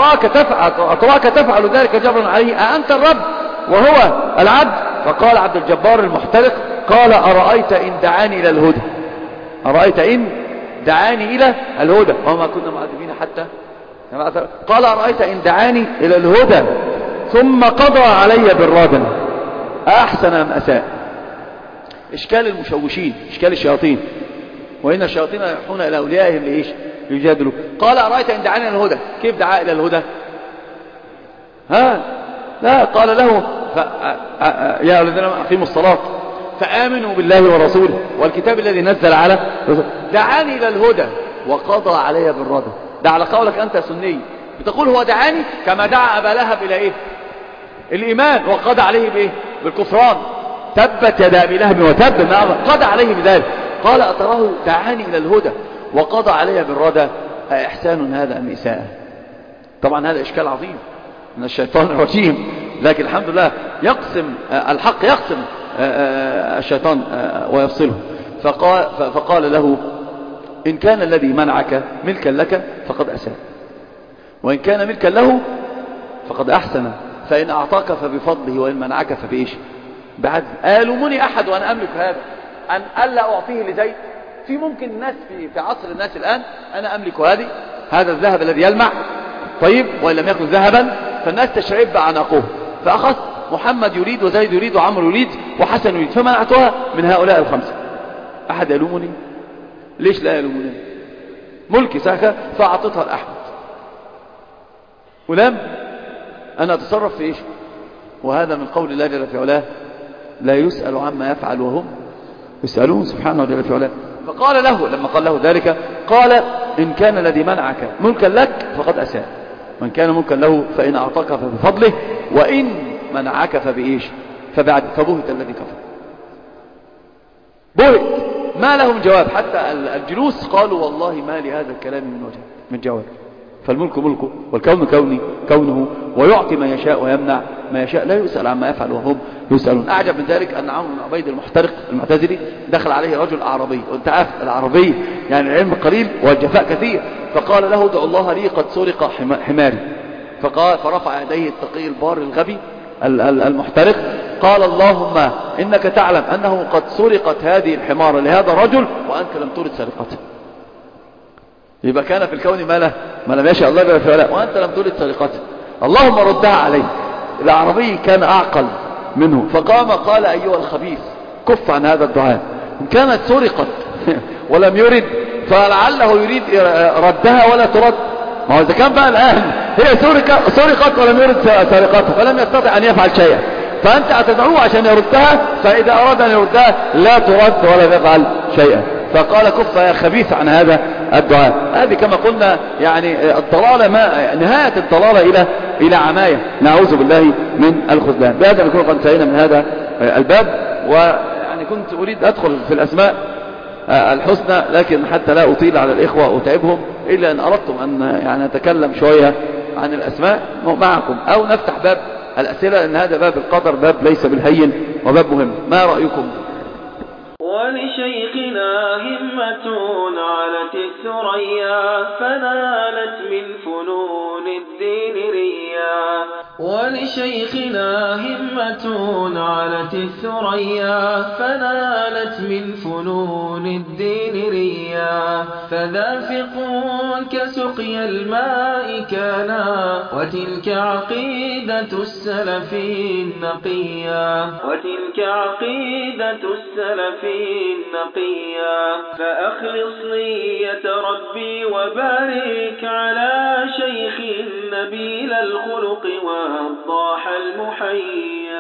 أتراك تفعل ذلك جبرا عليه، أنت الرب وهو العبد؟ فقال عبد الجبار المحترق، قال أرأيت إن دعاني إلى الهدى، أرأيت إن دعاني إلى الهدى وما كنا مؤدبين حتى. قال أرأيت إن دعاني إلى الهدى ثم قضى علي بالردى أحسن أم أساء؟ إشكال المشوشين، إشكال الشياطين، وإن الشياطين يحون إلى أوليائهم لإيش؟ يجادلوا. قال أرأيت إن دعاني إلى الهدى، كيف دعا إلى الهدى؟ لا، قال له يا الذين أقيموا الصلاة فآمنوا بالله ورسوله والكتاب الذي نزل على رسوله. دعاني إلى الهدى وقضى علي بالردى. ده على قولك أنت سني، بتقول هو دعاني كما دعا أبا لهب إلى إيه؟ الإيمان، وقضى عليه بإيه؟ بالكفران، تبت يد أبي لهب وتب، قضى عليه بذلك. قال أتراه دعاني إلى الهدى وقضى علي بالردى أإحسان هذا أم إساءة؟ طبعا هذا إشكال عظيم من الشيطان الرجيم، لكن الحمد لله يقسم الحق، يقسم الشيطان ويفصله. فقال له إن كان الذي منعك ملكا لك فقد أساء، وإن كان ملكا له فقد أحسن، فإن أعطاك فبفضله وإن منعك فبإيش؟ بعدل. ألومني أحد وأنا أملك هذا أن ألا أعطيه لزيد؟ في ممكن الناس في عصر الناس الآن أنا أملك هذا الذهب الذي يلمع، طيب وإن لم يكن ذهبا فالناس تشرب عناقه، فأخذ محمد يريد وزيد يريد وعمر يريد وحسن يريد، فمنعتها من هؤلاء الخمسة. أحد يلومني؟ ليش لا يلومني؟ ملكي ساكا فأعطتها لأحمد، ولم أنا أتصرف في إيش. وهذا من قول الله جل في علاه لا يسأل عما يفعل وهم يسألون سبحانه جل في علاه. فقال له لما قال له ذلك قال إن كان الذي منعك ملكا لك فقد أساء، وإن كان ملكا له فإن أعطاك فبفضله، وإن منعك فبإيش فبهت الذي كفر. بهت ما لهم جواب، حتى الجلوس قالوا والله ما لهذا الكلام من وجه من جواب. فالملك ملكه والكون كونه، ويعطي ما يشاء ويمنع ما يشاء، لا يسأل عما يفعل وهم يسألون. أعجب من ذلك أن عمرو بن عبيد المحترق المعتزلي دخل عليه رجل أعرابي، وانت عارف الأعرابي يعني العلم قليل والجفاء كثير، فقال له ادعو الله لي قد سرق حماري، فرفع يديه التقي البار الغبي المحترق، قال اللهم إنك تعلم أنه قد سرقت هذه الحمار لهذا الرجل وأنت لم ترد سرقته. يبقى كان في الكون ما لم يشاء الله جل وعلا وأنت لم ترد سرقته، اللهم ردها عليه. العربي كان أعقل منه فقام قال أيها الخبيث كف عن هذا الدعاء، إن كانت سرقت ولم يرد فلعله يريد ردها ولا ترد. ما هو إذا كان بقى الآن هي سرقت ولم يرد سرقتها فلم يستطع أن يفعل شيئا، فأنت أتدعوه عشان يردها، فإذا أراد أن يردها لا ترد ولا يفعل شيئا. فقال كف يا خبيث عن هذا الدعاء. هذه كما قلنا يعني الضلالة نهاية الضلالة إلى عماية، نعوذ بالله من الخذلان. بهذا نكون قد انتهينا من هذا الباب. ويعني كنت أريد أدخل في الأسماء الحسنى، لكن حتى لا أطيل على الإخوة وأتعبهم، إلا أن أردتم أن يعني نتكلم شوية عن الأسماء معكم، أو نفتح باب الأسئلة، لأن هذا باب القدر باب ليس بالهين وباب مهم. ما رأيكم؟ ولشيخنا همة علت الثريا فنالت من فنون الدين ريا، ولشيخنا همة علت الثريا فنالت من فنون الدين ريا، فذافق كسقي الماء كانا وتلك عقيدة السلف النقيا، وتلك عقيدة السلف النقيا. فأخلص نية ربي وبارك على شيخ نبيل الخلق ووضاح المحيا.